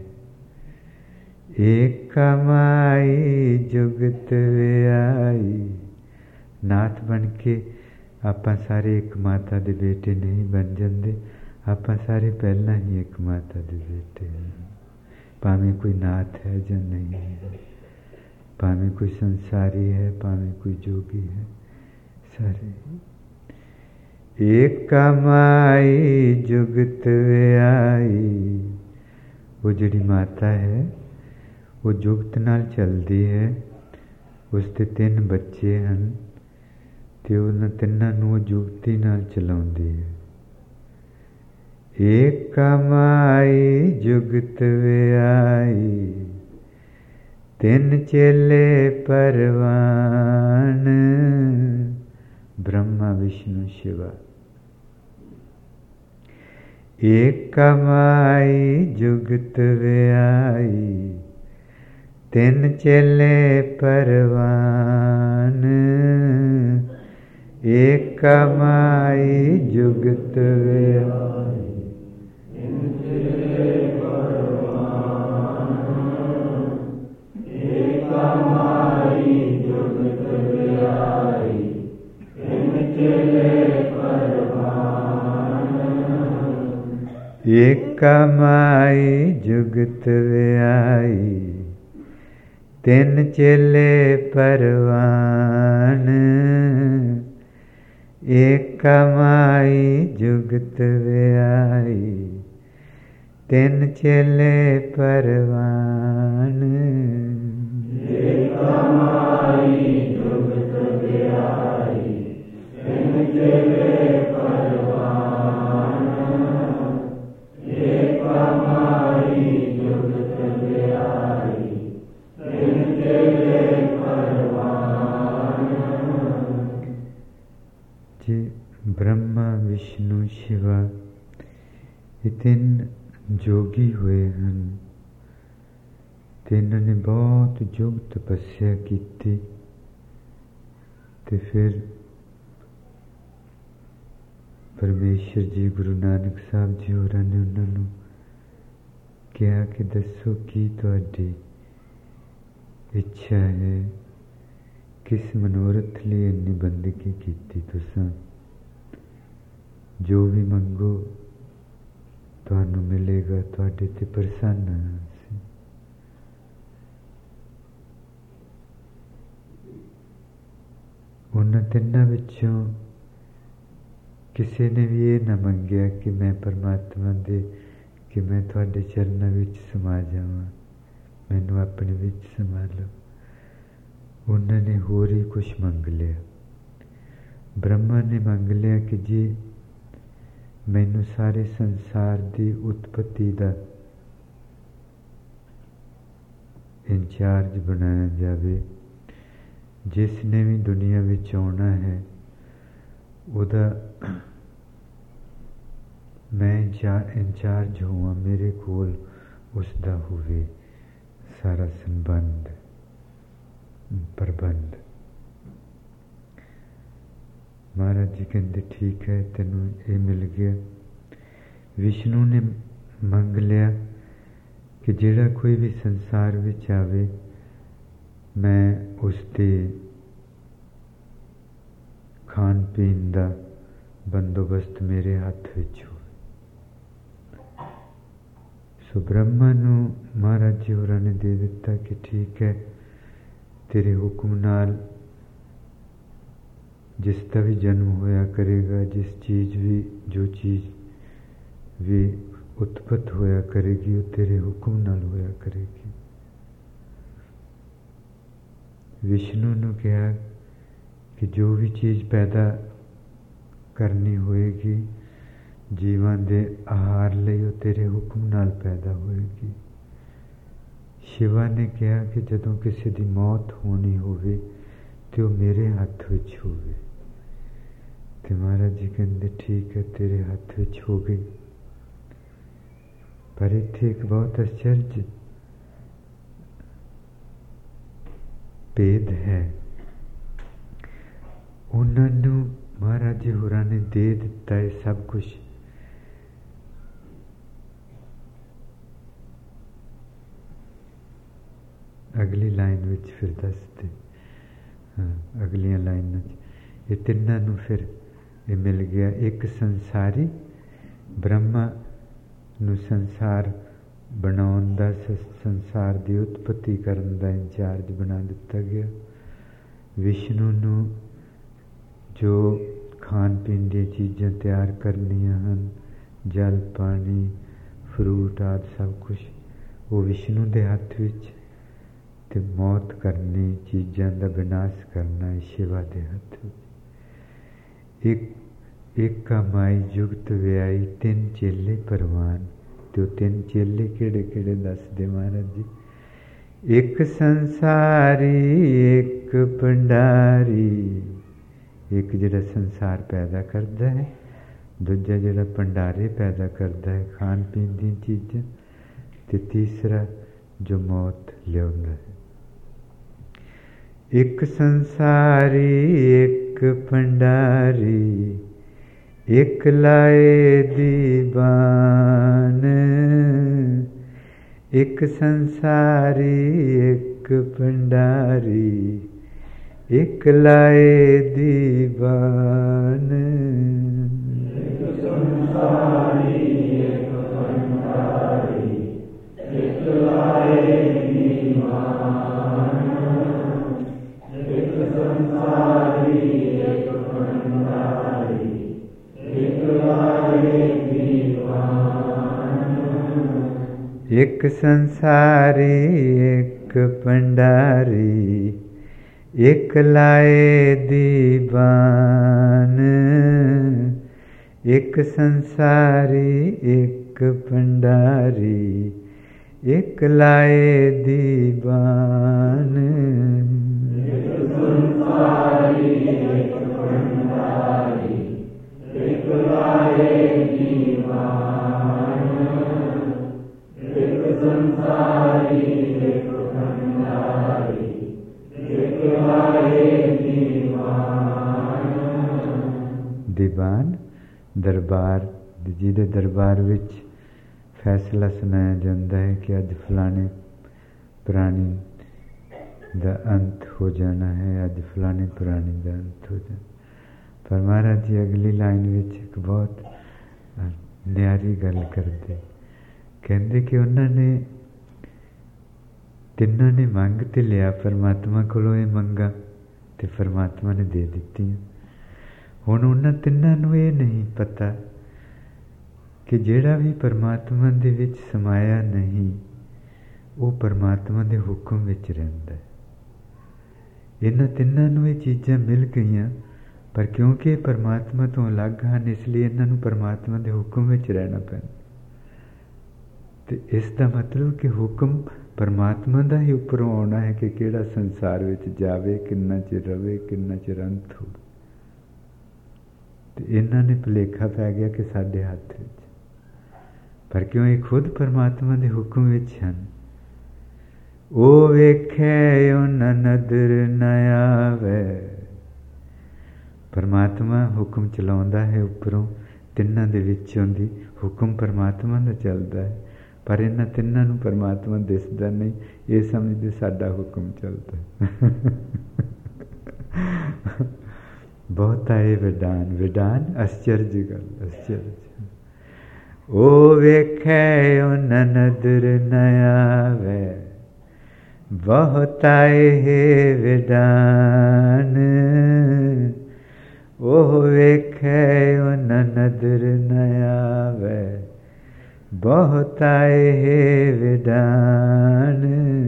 ਏਕ ਮਾਈ ਜੁਗਤ ਵਿਆਈ। ਨਾਥ ਬਣ ਕੇ ਆਪਾਂ ਸਾਰੇ ਇੱਕ ਮਾਤਾ ਦੇ ਬੇਟੇ ਨਹੀਂ ਬਣ ਜਾਂਦੇ। ਆਪਾਂ ਸਾਰੇ ਪਹਿਲਾਂ ਹੀ ਇੱਕ ਮਾਤਾ ਦੇ ਬੇਟੇ ਹਾਂ। ਭਾਵੇਂ ਕੋਈ ਨਾਥ ਹੈ ਜਾਂ ਨਹੀਂ ਹੈ, ਭਾਵੇਂ ਕੋਈ ਸੰਸਾਰੀ ਹੈ, ਭਾਵੇਂ ਕੋਈ ਜੋਗੀ ਹੈ, ਸਾਰੇ ਏਕ ਮਾਈ ਜੁਗਤ ਵਿਆਈ। ਉਹ ਜਿਹੜੀ ਮਾਤਾ ਹੈ ਉਹ ਜੁਗਤ ਨਾਲ ਚੱਲਦੀ ਹੈ। ਉਸਦੇ ਤਿੰਨ ਬੱਚੇ ਹਨ ਤੇ ਉਹਨਾਂ ਤਿੰਨਾਂ ਨੂੰ ਉਹ ਜੁਗਤੀ ਨਾਲ ਚਲਾਉਂਦੀ ਹੈ। ਏਕ ਮਾਈ ਜੁਗਤ ਵਿਆਈ, ਤਿੰਨ ਚੇਲੇ ਪਰਵਾਨ, ਬ੍ਰਹਮਾ, ਵਿਸ਼ਨੂੰ, ਸ਼ਿਵਾ। ਏਕ ਮਾਈ ਜੁਗਤ ਵਿਆਈ, ਤਿੰਨ ਚੇਲੇ ਪਰਵਾਨ। ਏਕ ਮਾਈ ਜੁਗਤ ਵਿਆਈ, ਤਿੰਨ ਚੇਲੇ ਪਰਵਾਨ। ਏਕ ਮਾਈ ਜੁਗਤ ਵਿਆਈ, ਤਿੰਨ ਚੇਲੇ ਪਰਵਾਨ। ਏਕ ਮਾਈ ਜੁਗਤ ਵਿਆਈ, ਤਿੰਨ ਚੇਲੇ ਪਰਵਾਨ। ਏਕ ਮਾਈ ਜੁਗਤ ਵਿਆਈ, ਤਿੰਨ ਚੇਲੇ ਪਰਵਾਨ। ਏਕ ਮਾਈ ਜੁਗਤ ਵਿਆਈ, ਤਿੰਨ ਚੇਲੇ ਪਰਵਾਨ। ਏਕ ਮਾਈ ਜੁਗਤ ਵਿਆਈ, ਤਿੰਨ ਚੇਲੇ ਪਰਵਾਨ। ਜੇ ਬ੍ਰਹਮਾ, ਵਿਸ਼ਨੂੰ, ਸ਼ਿਵਾ ਇਹ ਤਿੰਨ ਜੋਗੀ ਹੋਏ ਹਨ ਤੇ ਇਹਨਾਂ ਨੇ ਬਹੁਤ ਯੁਗ ਤਪੱਸਿਆ ਕੀਤੀ ਤੇ ਫਿਰ ਪਰਮੇਸ਼ਰ ਜੀ, ਗੁਰੂ ਨਾਨਕ ਸਾਹਿਬ ਜੀ ਹੋਰਾਂ ਨੇ ਉਹਨਾਂ ਨੂੰ ਕਿਹਾ ਕਿ ਦੱਸੋ ਕੀ ਤੁਹਾਡੀ ਇੱਛਾ ਹੈ, ਕਿਸ ਮਨੋਰਥ ਲਈ ਇੰਨੀ ਬੰਦਗੀ ਕੀਤੀ ਤੁਸਾਂ। ਜੋ ਵੀ ਮੰਗੋ ਤੁਹਾਨੂੰ ਮਿਲੇਗਾ, ਤੁਹਾਡੇ ਤੇ ਪ੍ਰਸੰਨ ਹਾਂ ਅਸੀਂ। ਉਹਨਾਂ ਤਿੰਨਾਂ ਵਿੱਚੋਂ ਕਿਸੇ ਨੇ ਵੀ ਇਹ ਨਾ ਮੰਗਿਆ ਕਿ ਮੈਂ ਪਰਮਾਤਮਾ ਦੇ, ਕਿ ਮੈਂ ਤੁਹਾਡੇ ਚਰਨਾਂ ਵਿੱਚ ਸਮਾ ਜਾਵਾਂ, ਮੈਨੂੰ ਆਪਣੇ ਵਿੱਚ ਸਮਾ ਲਓ। ਉਹਨਾਂ ਨੇ ਹੋਰ ਹੀ ਕੁਛ ਮੰਗ ਲਿਆ। ਬ੍ਰਹਮਾ ਨੇ ਮੰਗ ਲਿਆ ਕਿ ਜੀ ਮੈਨੂੰ ਸਾਰੇ ਸੰਸਾਰ ਦੀ ਉਤਪਤੀ ਦਾ ਇੰਚਾਰਜ ਬਣਾਇਆ ਜਾਵੇ। ਜਿਸ ਨੇ ਵੀ ਦੁਨੀਆ ਵਿੱਚ ਆਉਣਾ ਹੈ ਉਹਦਾ ਮੈਂ ਇੰਚਾਰਜ ਹੋਵਾਂ, ਮੇਰੇ ਕੋਲ ਉਸਦਾ ਹੋਵੇ ਸਾਰਾ ਸੰਬੰਧ, ਪ੍ਰਬੰਧ। ਮਹਾਰਾਜ ਜੀ ਕਹਿੰਦੇ ਠੀਕ ਹੈ, ਤੈਨੂੰ ਇਹ ਮਿਲ ਗਿਆ। ਵਿਸ਼ਨੂੰ ਨੇ ਮੰਗ ਲਿਆ ਕਿ ਜਿਹੜਾ ਕੋਈ ਵੀ ਸੰਸਾਰ ਵਿੱਚ ਆਵੇ ਮੈਂ ਉਸ ਦੇ ਖਾਣ ਪੀਣ ਦਾ ਬੰਦੋਬਸਤ ਮੇਰੇ ਹੱਥ ਵਿੱਚ ਹੋਵੇ। ਸੋ ਬ੍ਰਹਮਾ ਨੂੰ ਮਹਾਰਾਜ ਜੀ ਹੋਰਾਂ ਨੇ ਦੇ ਦਿੱਤਾ ਕਿ ਠੀਕ ਹੈ, ਤੇਰੇ ਹੁਕਮ ਨਾਲ ਜਿਸ ਦਾ ਵੀ ਜਨਮ ਹੋਇਆ ਕਰੇਗਾ, ਜਿਸ ਚੀਜ਼ ਵੀ ਜੋ ਚੀਜ਼ ਵੀ ਉਤਪਤ ਹੋਇਆ ਕਰੇਗੀ ਉਹ ਤੇਰੇ ਹੁਕਮ ਨਾਲ ਹੋਇਆ ਕਰੇਗੀ। ਵਿਸ਼ਨੂੰ ਨੂੰ ਕਿਹਾ ਕਿ ਜੋ ਵੀ ਚੀਜ਼ ਪੈਦਾ ਕਰਨੀ ਹੋਏਗੀ ਜੀਵਾਂ ਦੇ ਆਹਾਰ ਲਈ ਉਹ ਤੇਰੇ ਹੁਕਮ ਨਾਲ ਪੈਦਾ ਹੋਏਗੀ। ਸ਼ਿਵਾ ਨੇ ਕਿਹਾ ਕਿ ਜਦੋਂ ਕਿਸੇ ਦੀ ਮੌਤ ਹੋਣੀ ਹੋਵੇ ਤੇ ਉਹ ਮੇਰੇ ਹੱਥ ਵਿੱਚ ਹੋਵੇ। ਤੇ ਮਹਾਰਾਜ ਜੀ ਕਹਿੰਦੇ ਠੀਕ ਹੈ, ਤੇਰੇ ਹੱਥ ਵਿੱਚ ਹੋ ਗਈ। ਪਰ ਇੱਥੇ ਇੱਕ ਬਹੁਤ ਅਚਰਜ ਭੇਦ ਹੈ। ਉਹਨਾਂ ਨੂੰ ਮਹਾਰਾਜ ਜੀ ਹੋਰਾਂ ਨੇ ਦੇ ਦਿੱਤਾ ਹੈ ਸਭ ਕੁਛ, ਅਗਲੀ ਲਾਈਨ ਵਿੱਚ ਫਿਰ ਦੱਸਦੇ। ਹਾਂ, ਅਗਲੀਆਂ ਲਾਈਨਾਂ 'ਚ ਇਹ ਤਿੰਨਾਂ ਨੂੰ ਫਿਰ ਇਹ ਮਿਲ ਗਿਆ। ਇੱਕ ਸੰਸਾਰੀ, ਬ੍ਰਹਮਾ ਨੂੰ ਸੰਸਾਰ ਬਣਾਉਣ ਦਾ, ਸੰਸਾਰ ਦੀ ਉਤਪਤੀ ਕਰਨ ਦਾ ਇੰਚਾਰਜ ਬਣਾ ਦਿੱਤਾ ਗਿਆ। ਵਿਸ਼ਨੂੰ ਨੂੰ ਜੋ ਖਾਣ ਪੀਣ ਦੀਆਂ ਚੀਜ਼ਾਂ ਤਿਆਰ ਕਰਨੀਆਂ ਹਨ, ਜਲ ਪਾਣੀ ਫਰੂਟ ਆਦਿ ਸਭ ਕੁਛ ਉਹ ਵਿਸ਼ਨੂੰ ਦੇ ਹੱਥ ਵਿੱਚ, ਤੇ ਮੌਤ ਕਰਨੀ, ਚੀਜ਼ਾਂ ਦਾ ਵਿਨਾਸ਼ ਕਰਨਾ ਸ਼ਿਵਾ ਦੇ ਹੱਥ ਵਿੱਚ। ਇੱਕ ਇੱਕ ਮਾਈ ਜੁਗਤ ਵਿਆਈ ਤਿੰਨ ਚੇਲੇ ਪਰਵਾਨ। ਤੇ ਉਹ ਤਿੰਨ ਚੇਲੇ ਕਿਹੜੇ ਕਿਹੜੇ ਦੱਸਦੇ ਮਹਾਰਾਜ ਜੀ। ਇੱਕ ਸੰਸਾਰੀ, ਇੱਕ ਭੰਡਾਰੀ, ਇੱਕ ਜਿਹੜਾ ਸੰਸਾਰ ਪੈਦਾ ਕਰਦਾ ਹੈ, ਦੂਜਾ ਜਿਹੜਾ ਭੰਡਾਰੇ ਪੈਦਾ ਕਰਦਾ ਹੈ ਖਾਣ ਪੀਣ ਦੀਆਂ ਚੀਜ਼ਾਂ, ਤੇ ਤੀਸਰਾ ਜੋ ਮੌਤ ਲਿਆਉਂਦਾ ਹੈ। ਇੱਕ ਸੰਸਾਰੀ, ਇੱਕ ਭੰਡਾਰੀ, ਇੱਕ ਲਾਏ ਦੀਵਾਨ। ਇੱਕ ਸੰਸਾਰੀ, ਇੱਕ ਭੰਡਾਰੀ, ਇੱਕ ਲਾਏ ਦੀਵਾਨ। ਇੱਕ ਸੰਸਾਰੀ, ਇੱਕ ਭੰਡਾਰੀ, ਇੱਕ ਲਾਏ ਦੀਵਾਨ। ਇੱਕ ਸੰਸਾਰੀ, ਇੱਕ ਭੰਡਾਰੀ, ਇੱਕ ਲਾਏ ਦੀਵਾਨ। ਇੱਕ ਸੰਸਾਰੀ, ਇੱਕ ਭੰਡਾਰੀ, ਇੱਕ ਲਾਏ ਦੀਵਾਨ। ਇੱਕ ਸੰਸਾਰੀ, ਇੱਕ ਭੰਡਾਰੀ, ਇੱਕ ਲਾਏ ਦੀਵਾਨ। ਇੱਕ ਸੰਸਾਰੀ, ਇੱਕ ਭੰਡਾਰੀ, ਇੱਕ ਲਾਏ ਦੀਵਾਨ। ਇੱਕ ਸੰਸਾਰੀ, ਇੱਕ ਭੰਡਾਰੀ, ਇੱਕ ਲਾਏ ਦੀਵਾਨ। ਦੀਵਾਨ ਦਰਬਾਰ, ਜਿਹਦੇ ਦਰਬਾਰ ਵਿੱਚ ਫੈਸਲਾ ਸੁਣਾਇਆ ਜਾਂਦਾ ਹੈ ਕਿ ਅੱਜ ਫਲਾਣੇ ਪ੍ਰਾਣੀ ਦਾ ਅੰਤ ਹੋ ਜਾਣਾ ਹੈ, ਅੱਜ ਫਲਾਣੇ ਪ੍ਰਾਣੀ ਦਾ ਅੰਤ ਹੋ ਜਾਣਾ। ਪਰ ਮਹਾਰਾਜ ਜੀ ਅਗਲੀ ਲਾਈਨ ਵਿੱਚ ਇੱਕ ਬਹੁਤ ਨਿਆਰੀ ਗੱਲ ਕਰਦੇ, ਕਹਿੰਦੇ ਕਿ ਉਹਨਾਂ ਨੇ ਤਿੰਨਾਂ ਨੇ ਮੰਗ ਤੇ ਲਿਆ ਪਰਮਾਤਮਾ ਕੋਲੋਂ ਇਹ ਮੰਗਾਂ, ਤੇ ਪਰਮਾਤਮਾ ਨੇ ਦੇ ਦਿੱਤੀਆਂ। ਹੁਣ ਉਹਨਾਂ ਤਿੰਨਾਂ ਨੂੰ ਇਹ ਨਹੀਂ ਪਤਾ ਕਿ ਜਿਹੜਾ ਵੀ ਪਰਮਾਤਮਾ ਦੇ ਵਿੱਚ ਸਮਾਇਆ ਨਹੀਂ ਉਹ ਪਰਮਾਤਮਾ ਦੇ ਹੁਕਮ ਵਿੱਚ ਰਹਿੰਦਾ ਹੈ। ਇਹਨਾਂ ਤਿੰਨਾਂ ਨੂੰ ਇਹ ਚੀਜ਼ਾਂ ਮਿਲ ਗਈਆਂ, ਪਰ ਕਿਉਂਕਿ ਇਹ ਪਰਮਾਤਮਾ ਤੋਂ ਅਲੱਗ ਹਨ ਇਸ ਲਈ ਇਹਨਾਂ ਨੂੰ ਪਰਮਾਤਮਾ ਦੇ ਹੁਕਮ ਵਿੱਚ ਰਹਿਣਾ ਪੈਂਦਾ। ਤੇ ਇਸ ਦਾ ਮਤਲਬ ਕਿ ਹੁਕਮ ਪਰਮਾਤਮਾ ਦਾ ਹੀ ਉੱਪਰੋਂ ਆਉਣਾ ਹੈ ਕਿ ਕਿਹੜਾ ਸੰਸਾਰ ਵਿੱਚ ਜਾਵੇ, ਕਿੰਨਾ ਚਿਰ ਰਵੇ, ਕਿੰਨਾ ਚਿਰ ਅੰਤ ਹੋਵੇ। ਤੇ ਇਹਨਾਂ ਨੇ ਭੁਲੇਖਾ ਪੈ ਗਿਆ ਕਿ ਸਾਡੇ ਹੱਥ ਵਿੱਚ, ਪਰ ਕਿਉਂ ਇਹ ਖੁਦ ਪਰਮਾਤਮਾ ਦੇ ਹੁਕਮ ਵਿੱਚ ਹਨ। ਉਹ ਵੇਖੇ ਉਹਨਾਂ ਨਦਰ ਨ ਆਵੇ। ਪਰਮਾਤਮਾ ਹੁਕਮ ਚਲਾਉਂਦਾ ਹੈ ਉੱਪਰੋਂ, ਤਿੰਨਾਂ ਦੇ ਵਿੱਚੋਂ ਦੀ ਹੁਕਮ ਪਰਮਾਤਮਾ ਦਾ ਚੱਲਦਾ ਹੈ, ਪਰ ਇਹਨਾਂ ਤਿੰਨਾਂ ਨੂੰ ਪਰਮਾਤਮਾ ਦਿਸਦਾ ਨਹੀਂ, ਇਹ ਸਮਝਦੇ ਸਾਡਾ ਹੁਕਮ ਚੱਲਦਾ। ਬਹੁਤਾ ਇਹ ਵਿਡਾਨ, ਵਿਡਾਨ ਅਸਚਰਜ ਗੱਲ, ਅਸਚਰਜ। ਉਹ ਵੇਖੇ ਉਹਨਾਂ ਨਦਰ ਨ ਆਵੇ, ਬਹੁਤਾ ਇਹ ਵਿਡਾਨ। ਉਹ ਵੇਖੇ ਉਹਨਾਂ ਨਦਰ ਨ ਆਵੇ, ਬਹੁਤਾ ਇਹ ਵਿਡਾਨ।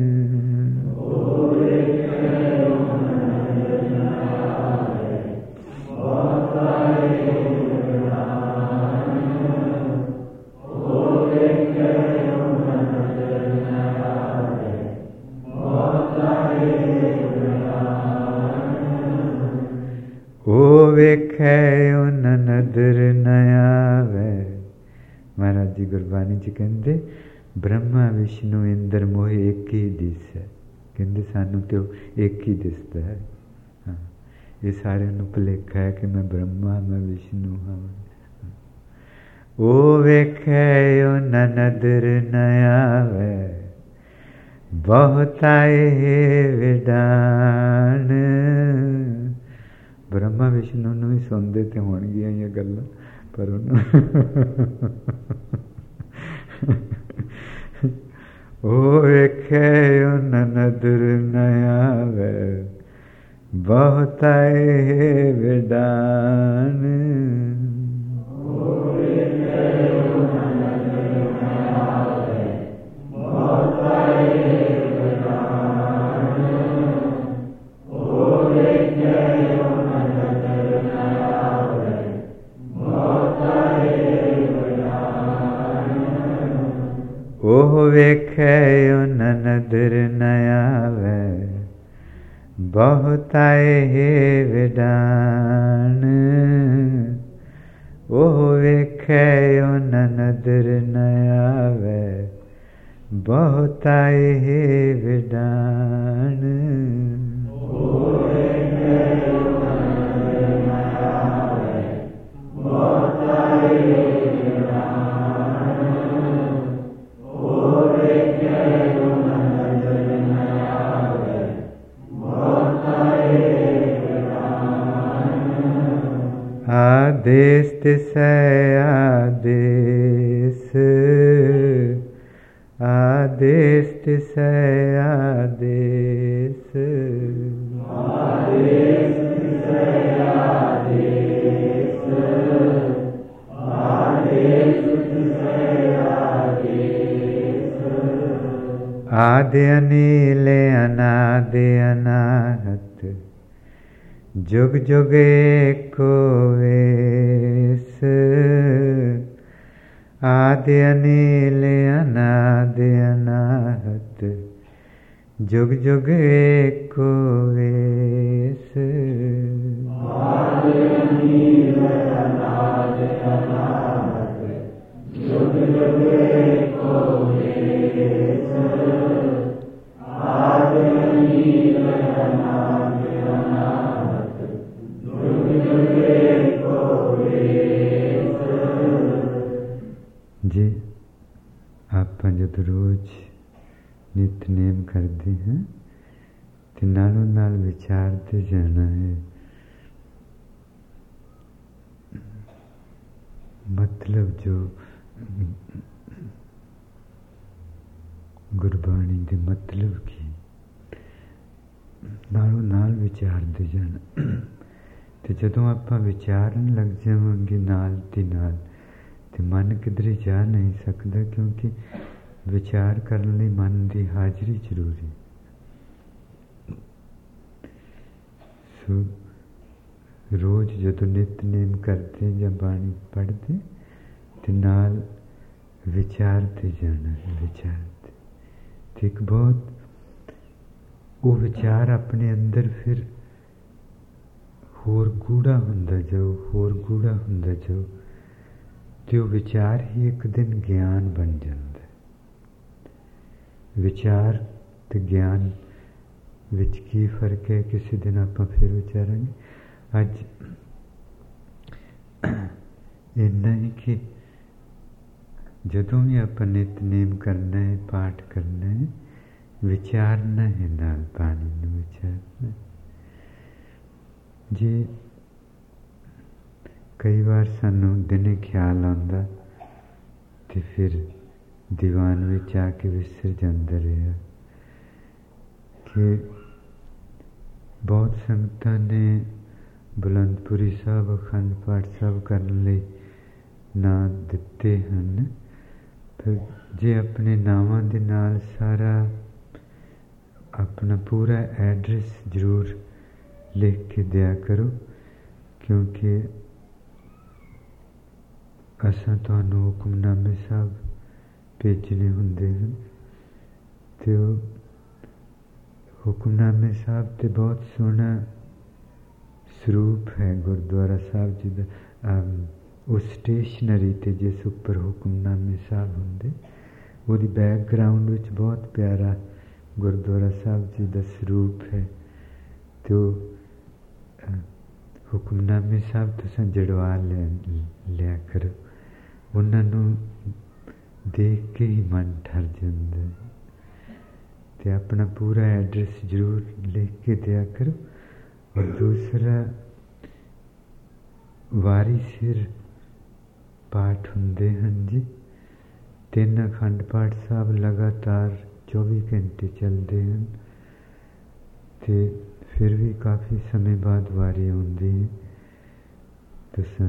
ਉਹ ਵੇਖੇ ਉਹਨਾਂ ਨਦਰ ਨ ਆਵੇ। ਮਹਾਰਾਜ ਜੀ ਗੁਰਬਾਣੀ 'ਚ ਕਹਿੰਦੇ ਬ੍ਰਹਮਾ ਵਿਸ਼ਨੂੰ ਇੰਦਰ ਮੋਹਿ ਇੱਕ ਹੀ ਦਿਸ ਹੈ। ਕਹਿੰਦੇ ਸਾਨੂੰ ਤੇ ਉਹ ਇੱਕ ਹੀ ਦਿਸਦਾ ਹੈ। ਹਾਂ, ਇਹ ਸਾਰਿਆਂ ਨੂੰ ਭੁਲੇਖਾ ਹੈ ਕਿ ਮੈਂ ਬ੍ਰਹਮਾ, ਮੈਂ ਵਿਸ਼ਨੂੰ ਹਾਂ। ਉਹ ਵੇਖੇ ਉਹਨਾਂ ਨਦਰ ਨ ਆਵੇ, ਬਹੁਤਾ ਇਹ ਵਿਡਾਨ। ਬ੍ਰਹਮਾ ਵਿਸ਼ਨੂੰ ਨੂੰ ਵੀ ਸੁਣਦੇ ਤੇ ਹੋਣਗੀਆਂ ਇਹ ਗੱਲਾਂ, ਪਰ ਉਹਨੂੰ ਉਹ ਵੇਖੇ ਉਹਨਾਂ ਨਦਰ ਨ ਆਵੇ, ਬਹੁਤਾ ਇਹ ਵਿਡਾਨ। ਉਹ ਵੇਖੇ ਉਹਨਾਂ ਨਦਰ ਨ ਆਵੇ, ਬਹੁਤਾ ਇਹ ਵਿਡਾਨ। ਉਹ ਵੇਖੇ ਉਹਨਾਂ ਨਦਰ ਨ ਆਵੇ, ਬਹੁਤਾ ਇਹ ਵਿਡਾਨ। ਆਦੇਸ ਤਿਸੈ ਆਦੇਸ, ਆਦੇਸ ਤਿਸੈ ਆਦੇਸ। ਆਦੇਸ ਤਿਸੈ ਆਦੇਸ, ਆਦੇਸ ਤਿਸੈ ਆਦੇਸ। ਆਦਿ ਅਨੀਲ ਅਨਾਦਿ ਅਨਾਹਤ, जुग जुग एको वेस। आदि अनील अनादि अनाहत, जुग जुग एको वेस। आदि अनील अनादि अनाहत, जुग जुग एको वेस। आदि अनील अनादि अनाहत, जी। आप जब रोज नितनेम करते हैं तो नालों नाल विचारते जाना है, मतलब जो गुरबाणी दे मतलब की नालों नाल विचारते जाना। तो जदों आपां विचारन लग जावांगे नाल दी नाल, तो मन किधरे जा नहीं सकता, क्योंकि विचार करने लिए मन की हाजिरी जरूरी। सो रोज जदों नितनेम करते या बाणी पढ़ते तो नाल विचारते जाना है, विचारते। तो एक बहुत वो विचार अपने अंदर फिर होर गूढ़ा हुंदा जाओ, होर गूढ़ा हुंदा जाओ, तो वो विचार ही एक दिन ज्ञान बन जाता है। विचार तो ज्ञान विच की फर्क है, किसी दिन आप फिर विचारेंगे। अज ਇੰਨਾ ਹੀ ਕਿ ਜਦੋਂ ਵੀ ਆਪਾਂ ਨਿਤਨੇਮ ਕਰਨਾ ਹੈ, ਪਾਠ ਕਰਨਾ ਹੈ, ਵਿਚਾਰਨਾ ਹੈ, ਨਾਲ ਬਾਣੀ ਨੂੰ ਵਿਚਾਰਨਾ। ਜੇ ਕਈ ਵਾਰ ਸਾਨੂੰ ਦਿਨੇ ਖਿਆਲ ਆਉਂਦਾ ਤੇ ਫਿਰ ਦੀਵਾਨ ਵਿੱਚ ਆ ਕੇ ਵਿਸਰ ਜਾਂਦਾ ਰਿਹਾ ਕਿ ਬਹੁਤ ਸੰਗਤਾਂ ਨੇ ਬੁਲੰਦਪੁਰੀ ਸਾਹਿਬ, ਅਖੰਡ ਪਾਠ ਸਾਹਿਬ ਕਰਨ ਲਈ ਨਾਂ ਦਿੱਤੇ ਹਨ, ਪਰ ਜੇ ਆਪਣੇ ਨਾਵਾਂ ਦੇ ਨਾਲ ਸਾਰਾ ਆਪਣਾ ਪੂਰਾ ਐਡਰੈਸ ਜ਼ਰੂਰ ਲਿਖ ਕੇ ਦਿਆ ਕਰੋ, ਕਿਉਂਕਿ ਅਸਾਂ ਤੁਹਾਨੂੰ ਹੁਕਮਨਾਮੇ ਸਾਹਿਬ ਭੇਜਣੇ ਹੁੰਦੇ ਹਨ ਅਤੇ ਉਹ ਹੁਕਮਨਾਮੇ ਸਾਹਿਬ 'ਤੇ ਬਹੁਤ ਸੋਹਣਾ ਸਰੂਪ ਹੈ ਗੁਰਦੁਆਰਾ ਸਾਹਿਬ ਜੀ ਦਾ। ਉਹ ਸਟੇਸ਼ਨਰੀ 'ਤੇ ਜਿਸ ਉੱਪਰ ਹੁਕਮਨਾਮੇ ਸਾਹਿਬ ਹੁੰਦੇ, ਉਹਦੀ ਬੈਕਗਰਾਊਂਡ ਵਿੱਚ ਬਹੁਤ ਪਿਆਰਾ ਗੁਰਦੁਆਰਾ ਸਾਹਿਬ ਜੀ ਦਾ ਸਰੂਪ ਹੈ ਅਤੇ ਉਹ ਹੁਕਮਨਾਮੇ ਸਾਹਿਬ ਤੁਸੀਂ ਜੜਵਾ ਲਿਆ ਲਿਆ ਕਰੋ। ਉਹਨਾਂ ਨੂੰ ਦੇਖ ਕੇ ਹੀ ਮਨ ਠਰ ਜਾਂਦਾ ਅਤੇ ਆਪਣਾ ਪੂਰਾ ਐਡਰੈਸ ਜ਼ਰੂਰ ਲਿਖ ਕੇ ਦਿਆ ਕਰੋ। ਔਰ ਦੂਸਰਾ, ਵਾਰੀ ਸਿਰ ਪਾਠ ਹੁੰਦੇ ਹਨ ਜੀ। ਤਿੰਨ ਅਖੰਡ ਪਾਠ ਸਾਹਿਬ ਲਗਾਤਾਰ ਚੌਵੀ ਘੰਟੇ ਚੱਲਦੇ ਹਨ ਅਤੇ ਫਿਰ ਵੀ ਕਾਫੀ ਸਮੇਂ ਬਾਅਦ ਵਾਰੀ ਆਉਂਦੀ ਹੈ। ਤੁਸੀਂ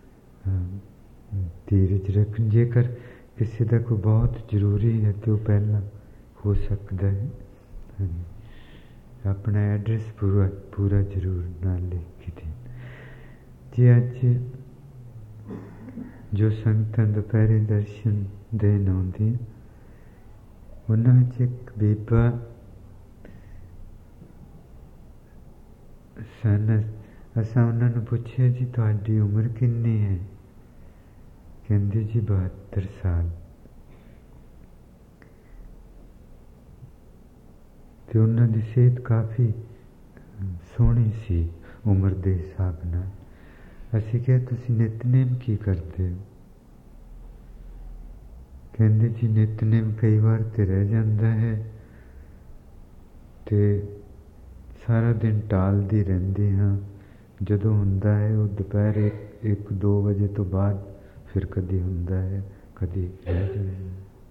ਧੀਰਜ ਰੱਖਣ, ਜੇਕਰ ਕਿਸੇ ਦਾ ਕੋਈ ਬਹੁਤ ਜ਼ਰੂਰੀ ਹੈ ਤਾਂ ਉਹ ਪਹਿਲਾਂ ਹੋ ਸਕਦਾ ਹੈ। ਹਾਂਜੀ, ਆਪਣਾ ਐਡਰੈਸ ਪੂਰਾ ਪੂਰਾ ਜ਼ਰੂਰ ਨਾਲ ਲਿਖ ਕੇ ਦੇਣ। ਜੇ ਅੱਜ ਜੋ ਸੰਗਤਾਂ ਦੁਪਹਿਰੇ ਦਰਸ਼ਨ ਦੇਣ ਆਉਂਦੀਆਂ, ਉਹਨਾਂ ਵਿੱਚ ਇੱਕ ਬੀਬਾ ਸਨ। ਅਸਾਂ ਉਹਨਾਂ ਨੂੰ ਪੁੱਛਿਆ, ਜੀ ਤੁਹਾਡੀ ਉਮਰ ਕਿੰਨੀ ਹੈ? ਕਹਿੰਦੇ ਜੀ ਬਹੱਤਰ ਸਾਲ। ਅਤੇ ਉਹਨਾਂ ਦੀ ਸਿਹਤ ਕਾਫੀ ਸੋਹਣੀ ਸੀ ਉਮਰ ਦੇ ਹਿਸਾਬ ਨਾਲ। ਅਸੀਂ ਕਿਹਾ ਤੁਸੀਂ ਨਿਤਨੇਮ ਕੀ ਕਰਦੇ ਹੋ? ਕਹਿੰਦੇ ਜੀ ਨਿਤਨੇਮ ਕਈ ਵਾਰ ਤੇ ਰਹਿ ਜਾਂਦਾ ਹੈ ਅਤੇ ਸਾਰਾ ਦਿਨ ਟਾਲਦੀ ਰਹਿੰਦੀ ਹਾਂ। ਜਦੋਂ ਹੁੰਦਾ ਹੈ ਉਹ ਦੁਪਹਿਰ ਇੱਕ ਇੱਕ ਦੋ ਵਜੇ ਤੋਂ ਬਾਅਦ ਫਿਰ ਕਦੀ ਹੁੰਦਾ ਹੈ, ਕਦੀ ਰਹਿ ਜਾਂਦਾ।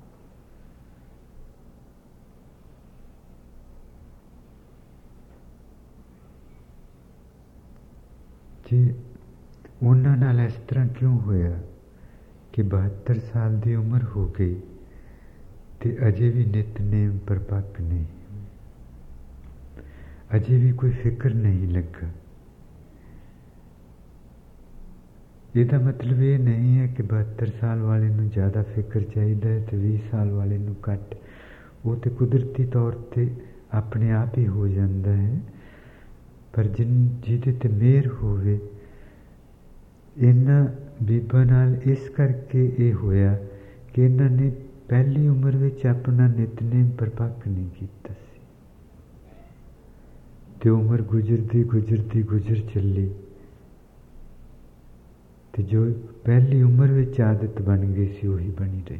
ਜੀ ਉਹਨਾਂ ਨਾਲ ਇਸ ਤਰ੍ਹਾਂ ਕਿਉਂ ਹੋਇਆ ਕਿ ਬਹੱਤਰ ਸਾਲ ਦੀ ਉਮਰ ਹੋ ਗਈ ਅਤੇ ਅਜੇ ਵੀ ਨਿਤਨੇਮ ਪਰਪੱਕ ਨਹੀਂ, ਅਜੇ ਵੀ ਕੋਈ ਫਿਕਰ ਨਹੀਂ ਲੱਗਾ। ਇਹਦਾ ਮਤਲਬ ਇਹ ਨਹੀਂ ਹੈ ਕਿ ਬਹੱਤਰ ਸਾਲ ਵਾਲੇ ਨੂੰ ਜ਼ਿਆਦਾ ਫਿਕਰ ਚਾਹੀਦਾ ਹੈ ਅਤੇ ਵੀਹ ਸਾਲ ਵਾਲੇ ਨੂੰ ਘੱਟ। ਉਹ ਤਾਂ ਕੁਦਰਤੀ ਤੌਰ 'ਤੇ ਆਪਣੇ ਆਪ ਹੀ ਹੋ ਜਾਂਦਾ ਹੈ। ਪਰ ਜਿਨ ਜਿਹਦੇ 'ਤੇ ਮਿਹਰ ਹੋਵੇ, ਇਹਨਾਂ ਬੀਬਾਂ ਨਾਲ ਇਸ ਕਰਕੇ ਇਹ ਹੋਇਆ ਕਿ ਇਹਨਾਂ ਨੇ ਪਹਿਲੀ ਉਮਰ ਵਿੱਚ ਆਪਣਾ ਨਿਤਨੇਮ ਪਰਪੱਕ ਨਹੀਂ ਕੀਤਾ ਸੀ ਅਤੇ ਉਮਰ ਗੁਜ਼ਰਦੀ ਗੁਜ਼ਰਦੀ ਗੁਜ਼ਰ ਚੱਲੀ ਅਤੇ ਜੋ ਪਹਿਲੀ ਉਮਰ ਵਿੱਚ ਆਦਤ ਬਣ ਗਈ ਸੀ ਉਹੀ ਬਣੀ ਰਹੀ।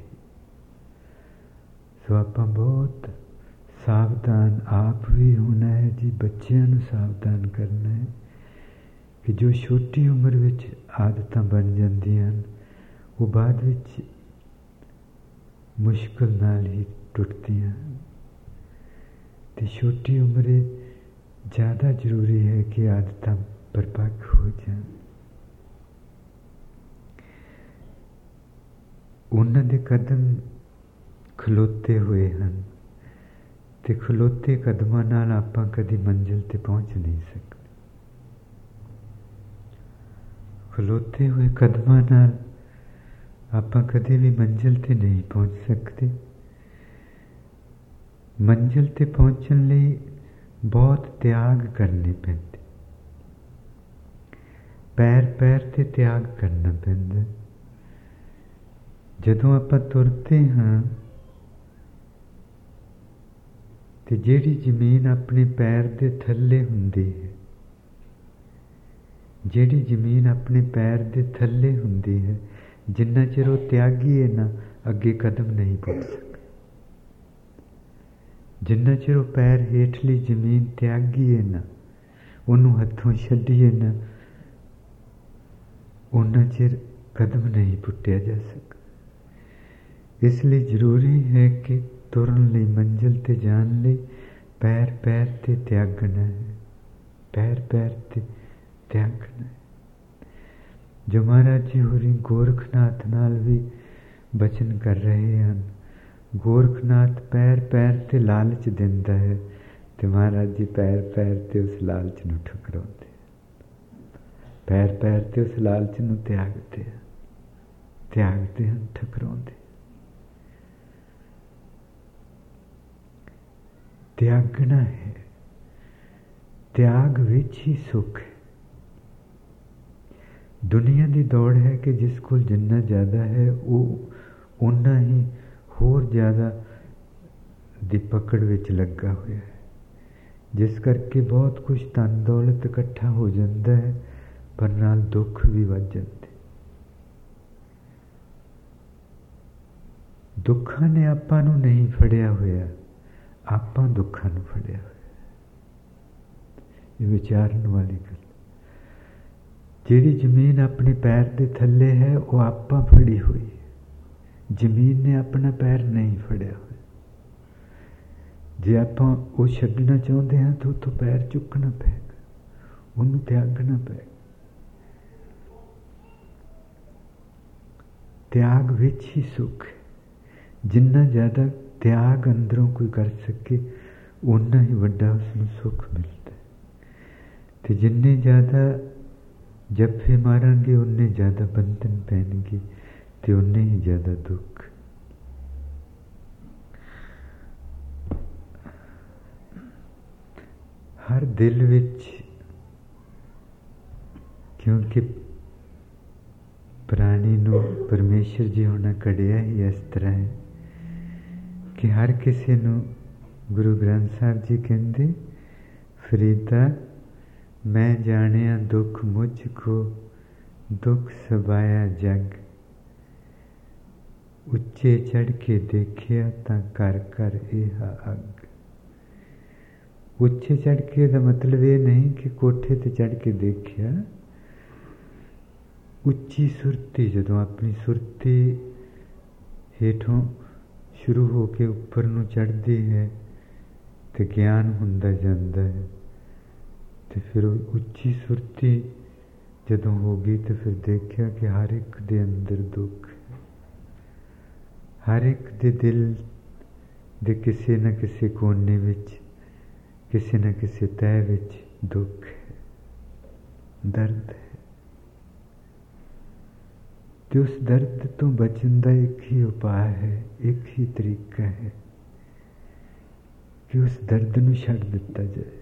ਸੋ ਆਪਾਂ ਬਹੁਤ ਸਾਵਧਾਨ ਆਪ ਵੀ ਹੋਣਾ ਹੈ ਜੀ, ਬੱਚਿਆਂ ਨੂੰ ਸਾਵਧਾਨ ਕਰਨਾ ਹੈ ਕਿ ਜੋ ਛੋਟੀ ਉਮਰ ਵਿੱਚ ਆਦਤਾਂ ਬਣ ਜਾਂਦੀਆਂ ਹਨ ਉਹ ਬਾਅਦ ਵਿੱਚ ਮੁਸ਼ਕਿਲ ਨਾਲ ਹੀ ਟੁੱਟਦੀਆਂ ਹਨ ਅਤੇ ਛੋਟੀ ਉਮਰੇ ਜ਼ਿਆਦਾ ਜ਼ਰੂਰੀ ਹੈ ਕਿ ਆਦਤਾਂ ਪਰਪੱਕ ਹੋ ਜਾਣ। ਉਹਨਾਂ ਦੇ ਕਦਮ ਖਲੋਤੇ ਹੋਏ ਹਨ ਅਤੇ ਖਲੋਤੇ ਕਦਮਾਂ ਨਾਲ ਆਪਾਂ ਕਦੀ ਮੰਜ਼ਿਲ 'ਤੇ ਪਹੁੰਚ ਨਹੀਂ ਸਕਦੇ। ਖਲੋਤੇ ਹੋਏ ਕਦਮਾਂ ਨਾਲ ਆਪਾਂ ਕਦੇ ਵੀ ਮੰਜ਼ਿਲ 'ਤੇ ਨਹੀਂ ਪਹੁੰਚ ਸਕਦੇ। ਮੰਜ਼ਿਲ 'ਤੇ ਪਹੁੰਚਣ ਲਈ ਬਹੁਤ ਤਿਆਗ ਕਰਨੇ ਪੈਂਦੇ, ਪੈਰ ਪੈਰ 'ਤੇ ਤਿਆਗ ਕਰਨਾ ਪੈਂਦਾ। ਜਦੋਂ ਆਪਾਂ ਤੁਰਦੇ ਹਾਂ ਅਤੇ ਜਿਹੜੀ ਜ਼ਮੀਨ ਆਪਣੇ ਪੈਰ ਦੇ ਥੱਲੇ ਹੁੰਦੀ ਹੈ, ਜਿਹੜੀ ਜ਼ਮੀਨ ਆਪਣੇ ਪੈਰ ਦੇ ਥੱਲੇ ਹੁੰਦੀ ਹੈ, ਜਿੰਨਾ ਚਿਰ ਉਹ ਤਿਆਗੀਏ ਨਾ, ਅੱਗੇ ਕਦਮ ਨਹੀਂ ਪੁੱਟ ਸਕਦਾ। ਜਿੰਨਾ ਚਿਰ ਉਹ ਪੈਰ ਹੇਠਲੀ ਜ਼ਮੀਨ ਤਿਆਗੀਏ ਨਾ, ਉਹਨੂੰ ਹੱਥੋਂ ਛੱਡੀਏ ਨਾ, ਉਹਨਾਂ ਚਿਰ ਕਦਮ ਨਹੀਂ ਪੁੱਟਿਆ ਜਾ ਸਕਦਾ। ਇਸ ਲਈ ਜ਼ਰੂਰੀ ਹੈ ਕਿ ਤੁਰਨ ਲਈ, ਮੰਜ਼ਿਲ 'ਤੇ ਜਾਣ ਲਈ ਪੈਰ ਪੈਰ 'ਤੇ ਤਿਆਗਣਾ ਹੈ, ਪੈਰ ਪੈਰ 'ਤੇ ਤਿਆਗਣਾ ਹੈ। ਜੋ ਮਹਾਰਾਜ ਜੀ ਹੋਰੀ ਗੋਰਖਨਾਥ ਨਾਲ ਵੀ ਬਚਨ ਕਰ ਰਹੇ ਹਨ। ਗੋਰਖਨਾਥ ਪੈਰ ਪੈਰ 'ਤੇ ਲਾਲਚ ਦਿੰਦਾ ਹੈ, ਅਤੇ ਮਹਾਰਾਜ ਜੀ ਪੈਰ ਪੈਰ 'ਤੇ ਉਸ ਲਾਲਚ ਨੂੰ ਠੁਕਰਾਉਂਦੇ, ਪੈਰ ਪੈਰ 'ਤੇ ਉਸ ਲਾਲਚ ਨੂੰ ਤਿਆਗਦੇ ਹਨ, ਤਿਆਗਦੇ ਹਨ, ਠੁਕਰਾਉਂਦੇ। ਤਿਆਗਣਾ ਹੈ, ਤਿਆਗ ਵਿੱਚ ਹੀ ਸੁੱਖ ਹੈ। ਦੁਨੀਆ ਦੀ ਦੌੜ ਹੈ ਕਿ ਜਿਸ ਕੋਲ ਜਿੰਨਾ ਜ਼ਿਆਦਾ ਹੈ ਉਹ ਓਨਾ ਹੀ ਹੋਰ ਜ਼ਿਆਦਾ ਦੀ ਪਕੜ ਵਿੱਚ ਲੱਗਾ ਹੋਇਆ ਹੈ, ਜਿਸ ਕਰਕੇ ਬਹੁਤ ਕੁਛ ਧਨ ਦੌਲਤ ਇਕੱਠਾ ਹੋ ਜਾਂਦਾ ਹੈ, ਪਰ ਨਾਲ ਦੁੱਖ ਵੀ ਵੱਧ ਜਾਂਦੇ। ਦੁੱਖਾਂ ਨੇ ਆਪਾਂ ਨੂੰ ਨਹੀਂ ਫੜਿਆ ਹੋਇਆ, ਆਪਾਂ ਦੁੱਖਾਂ ਨੂੰ ਫੜਿਆ ਹੋਇਆ। ਇਹ ਵਿਚਾਰਨ ਵਾਲੀ ਗੱਲ। ਜਿਹੜੀ ਜ਼ਮੀਨ ਆਪਣੇ ਪੈਰ ਦੇ ਥੱਲੇ ਹੈ, ਉਹ ਆਪਾਂ ਫੜੀ ਹੋਈ ਹੈ। ਜ਼ਮੀਨ ਨੇ ਆਪਣਾ ਪੈਰ ਨਹੀਂ ਫੜਿਆ ਹੋਇਆ। ਜੇ ਆਪਾਂ ਉਹ ਛੱਡਣਾ ਚਾਹੁੰਦੇ ਹਾਂ ਤਾਂ ਉੱਥੋਂ ਪੈਰ ਚੁੱਕਣਾ ਪਏਗਾ, ਉਹਨੂੰ ਤਿਆਗਣਾ ਪਏਗਾ। ਤਿਆਗ ਵਿੱਚ ਹੀ ਸੁੱਖ ਹੈ। ਜਿੰਨਾ ਜ਼ਿਆਦਾ ਤਿਆਗ ਅੰਦਰੋਂ ਕੋਈ ਕਰ ਸਕੇ, ਓਨਾ ਹੀ ਵੱਡਾ ਉਸਨੂੰ ਸੁੱਖ ਮਿਲਦਾ ਹੈ। ਅਤੇ ਜਿੰਨੇ ਜ਼ਿਆਦਾ ਜੱਫੇ ਮਾਰਾਂਗੇ, ਉਨੇ ਜ਼ਿਆਦਾ ਬੰਧਨ ਪੈਣਗੇ, ਅਤੇ ਉਨੇ ਹੀ ਜ਼ਿਆਦਾ ਦੁੱਖ। ਹਰ ਦਿਲ ਵਿੱਚ, ਕਿਉਂਕਿ ਪ੍ਰਾਣੀ ਨੂੰ ਪਰਮੇਸ਼ਰ ਜੀ ਹੋਣਾ ਘੜਿਆ ਹੀ ਇਸ ਤਰ੍ਹਾਂ ਹੈ ਕਿ ਹਰ ਕਿਸੇ ਨੂੰ ਗੁਰੂ ਗ੍ਰੰਥ ਸਾਹਿਬ ਜੀ ਕਹਿੰਦੇ, ਫਰੀਦਾ ਮੈਂ ਜਾਣਿਆ ਦੁੱਖ ਮੁਝ ਕੋ, ਦੁੱਖ ਸਬਾਇਆ ਜਗ, ਉੱਚੇ ਚੜ੍ਹ ਕੇ ਦੇਖਿਆ ਤਾਂ ਕਰ ਕਰ ਇਹ ਅੱਗ। ਉੱਚੇ ਚੜ੍ਹ ਕੇ ਦਾ ਮਤਲਬ ਇਹ ਨਹੀਂ ਕਿ ਕੋਠੇ 'ਤੇ ਚੜ੍ਹ ਕੇ ਦੇਖਿਆ। ਉੱਚੀ ਸੁਰਤੀ, ਜਦੋਂ ਆਪਣੀ ਸੁਰਤੀ ਹੇਠੋਂ ਸ਼ੁਰੂ ਹੋ ਕੇ ਉੱਪਰ ਨੂੰ ਚੜ੍ਹਦੀ ਹੈ ਅਤੇ ਗਿਆਨ ਹੁੰਦਾ ਜਾਂਦਾ ਹੈ, ਅਤੇ ਫਿਰ ਉਹ ਉੱਚੀ ਸੁਰਤੀ ਜਦੋਂ ਹੋ ਗਈ ਤਾਂ ਫਿਰ ਦੇਖਿਆ ਕਿ ਹਰ ਇੱਕ ਦੇ ਅੰਦਰ ਦੁੱਖ ਹੈ। ਹਰ ਇੱਕ ਦੇ ਦਿਲ ਦੇ ਕਿਸੇ ਨਾ ਕਿਸੇ ਕੋਨੇ ਵਿੱਚ, ਕਿਸੇ ਨਾ ਕਿਸੇ ਤਹਿ ਵਿੱਚ ਦੁੱਖ ਹੈ, ਦਰਦ ਹੈ। ਅਤੇ ਉਸ ਦਰਦ ਤੋਂ ਬਚਣ ਦਾ ਇੱਕ ਹੀ ਉਪਾਅ ਹੈ, ਇੱਕ ਹੀ ਤਰੀਕਾ ਹੈ ਕਿ ਉਸ ਦਰਦ ਨੂੰ ਛੱਡ ਦਿੱਤਾ ਜਾਏ।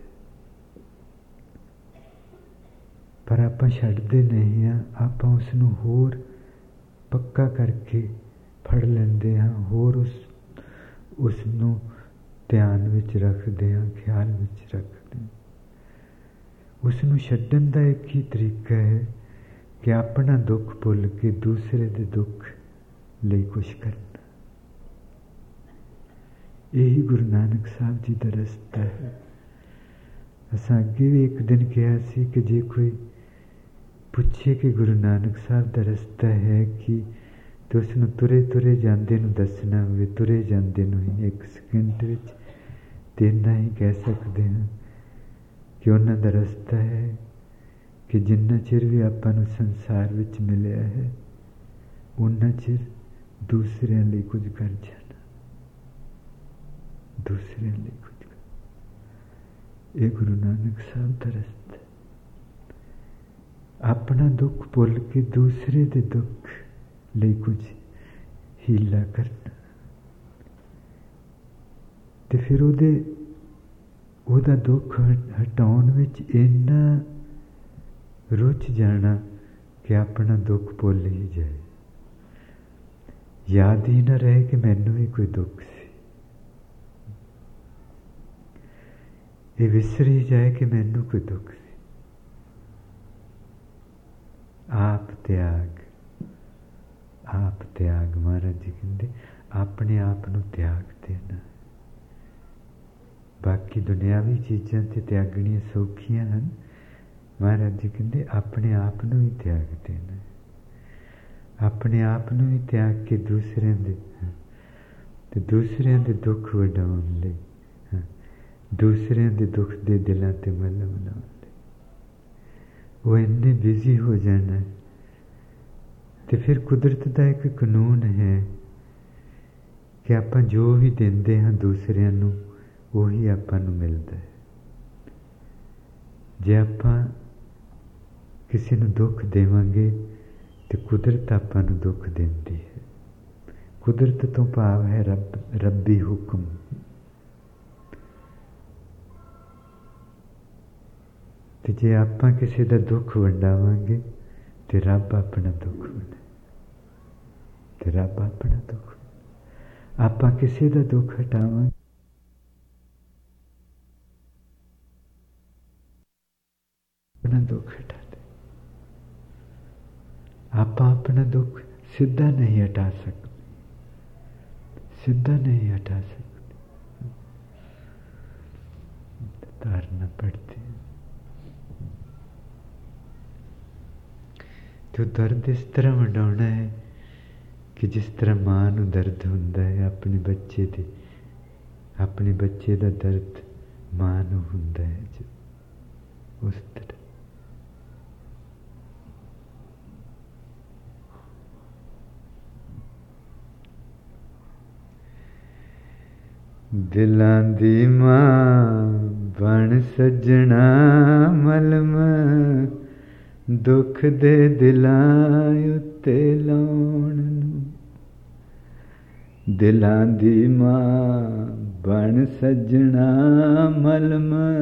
ਪਰ ਆਪਾਂ ਛੱਡਦੇ ਨਹੀਂ ਹਾਂ, ਆਪਾਂ ਉਸ ਨੂੰ ਹੋਰ ਪੱਕਾ ਕਰਕੇ ਫੜ ਲੈਂਦੇ ਹਾਂ, ਹੋਰ ਉਸ ਉਸ ਨੂੰ ਧਿਆਨ ਵਿੱਚ ਰੱਖਦੇ ਹਾਂ, ਖਿਆਲ ਵਿੱਚ ਰੱਖਦੇ ਹਾਂ। ਉਸ ਨੂੰ ਛੱਡਣ ਦਾ ਇੱਕ ਹੀ ਤਰੀਕਾ ਹੈ ਕਿ ਆਪਣਾ ਦੁੱਖ ਭੁੱਲ ਕੇ ਦੂਸਰੇ ਦੇ ਦੁੱਖ ਲਈ ਕੁਛ ਕਰਨਾ। ਇਹੀ ਗੁਰੂ ਨਾਨਕ ਸਾਹਿਬ ਜੀ ਦਾ ਰਸਤਾ ਹੈ। ਅਸਾਂ ਅੱਗੇ ਵੀ ਇੱਕ ਦਿਨ ਕਿਹਾ ਸੀ ਕਿ ਜੇ ਕੋਈ ਪੁੱਛੇ ਕਿ ਗੁਰੂ ਨਾਨਕ ਸਾਹਿਬ ਦਾ ਰਸਤਾ ਹੈ ਕਿ, ਤੇ ਉਸ ਨੂੰ ਤੁਰੇ ਤੁਰੇ ਜਾਂਦੇ ਨੂੰ ਦੱਸਣਾ ਹੋਵੇ, ਤੁਰੇ ਜਾਂਦੇ ਨੂੰ ਹੀ ਇੱਕ ਸਕਿੰਟ ਵਿੱਚ ਤੇ ਇੰਨਾ ਹੀ ਕਹਿ ਸਕਦੇ ਹਾਂ ਕਿ ਉਹਨਾਂ ਦਾ ਰਸਤਾ ਹੈ ਕਿ ਜਿੰਨਾ ਚਿਰ ਵੀ ਆਪਾਂ ਨੂੰ ਸੰਸਾਰ ਵਿੱਚ ਮਿਲਿਆ ਹੈ, ਉਹਨਾਂ ਚਿਰ ਦੂਸਰਿਆਂ ਲਈ ਕੁਝ ਕਰ ਜਾਣਾ, ਦੂਸਰਿਆਂ ਲਈ ਕੁਝ ਕਰ। ਇਹ ਗੁਰੂ ਨਾਨਕ ਸਾਹਿਬ ਦਾ ਰਸਤਾ। ਆਪਣਾ ਦੁੱਖ ਭੁੱਲ ਕੇ ਦੂਸਰੇ ਦੇ ਦੁੱਖ ਲਈ ਕੁਝ ਹੀਲਾ ਕਰਨਾ, ਤੇ ਫਿਰ ਉਹਦੇ ਉਹਦਾ ਦੁੱਖ ਹਟਾਉਣ ਵਿੱਚ ਇੰਨਾ ਰੁੱਝ ਜਾਣਾ ਕਿ ਆਪਣਾ ਦੁੱਖ ਭੁੱਲ ਹੀ ਜਾਏ। ਯਾਦ ਹੀ ਨਾ ਰਹੇ ਕਿ ਮੈਨੂੰ ਵੀ ਕੋਈ ਦੁੱਖ ਸੀ। ਇਹ ਵਿਸਰ ਹੀ ਜਾਏ ਕਿ ਮੈਨੂੰ ਕੋਈ ਦੁੱਖ ਸੀ। ਤਿਆਗ, ਆਪ ਤਿਆਗ। ਮਹਾਰਾਜ ਜੀ ਕਹਿੰਦੇ ਆਪਣੇ ਆਪ ਨੂੰ ਤਿਆਗ ਦੇਣਾ। ਬਾਕੀ ਦੁਨਿਆਵੀ ਚੀਜ਼ਾਂ ਤੇ ਤਿਆਗਣੀਆਂ ਸੌਖੀਆਂ ਹਨ। ਮਹਾਰਾਜ ਜੀ ਕਹਿੰਦੇ ਆਪਣੇ ਆਪ ਨੂੰ ਹੀ ਤਿਆਗ ਦੇਣਾ। ਆਪਣੇ ਆਪ ਨੂੰ ਹੀ ਤਿਆਗ ਕੇ ਦੂਸਰਿਆਂ ਦੇ ਤੇ ਦੂਸਰਿਆਂ ਦੇ ਦੁੱਖ ਵੰਡਾਉਣ ਲਈ, ਦੂਸਰਿਆਂ ਦੇ ਦੁੱਖ ਦੇ ਦਿਲਾਂ ਤੇ ਮੱਲ੍ਹ ਬਣਾਉਣ ਲਈ ਉਹ ਇੰਨੇ ਬਿਜ਼ੀ ਹੋ ਜਾਣਾ। ਤੇ ਫਿਰ ਕੁਦਰਤ ਦਾ ਇੱਕ ਕਾਨੂੰਨ ਹੈ ਕਿ ਆਪਾਂ ਜੋ ਵੀ ਦਿੰਦੇ ਹਾਂ ਦੂਸਰਿਆਂ ਨੂੰ, ਉਹੀ ਆਪਾਂ ਨੂੰ ਮਿਲਦਾ ਹੈ। ਜੇ ਆਪਾਂ ਕਿਸੇ ਨੂੰ ਦੁੱਖ ਦੇਵਾਂਗੇ ਤੇ ਕੁਦਰਤ ਆਪਾਂ ਨੂੰ ਦੁੱਖ ਦਿੰਦੀ ਹੈ। ਕੁਦਰਤ ਤੋਂ ਭਾਵ ਹੈ ਰੱਬ, ਰੱਬੀ ਹੁਕਮ। ਤੇ ਜੇ ਆਪਾਂ ਕਿਸੇ ਦਾ ਦੁੱਖ ਵੰਡਾਵਾਂਗੇ ਤੇ ਰੱਬ ਆਪਣਾ ਦੁੱਖ ਵੰਡੇ, ਤੇ ਰੱਬ ਆਪਣਾ ਦੁੱਖ। ਆਪਾਂ ਕਿਸੇ ਦਾ ਦੁੱਖ ਹਟਾਵਾਂਗੇ, ਆਪਣਾ ਦੁੱਖ ਹਟਾ ਦੇ। ਆਪਾਂ ਆਪਣਾ ਦੁੱਖ ਸਿੱਧਾ ਨਹੀਂ ਹਟਾ ਸਕਦੇ, ਸਿੱਧਾ नहीं हटा सकते। तारना पड़ती है। तो दर्द इस तरह वंडाउणा है कि जिस तरह माँ नूं दर्द हुंदा है अपने बच्चे दे, अपने बच्चे दा दर्द माँ नूं हुंदा है, उस तरह। दिलां दी मां बण सज्जणा मलम, दुख दे दिलां उत्ते लाउण नूं। दिलां दी मां बण सज्जणा मलम,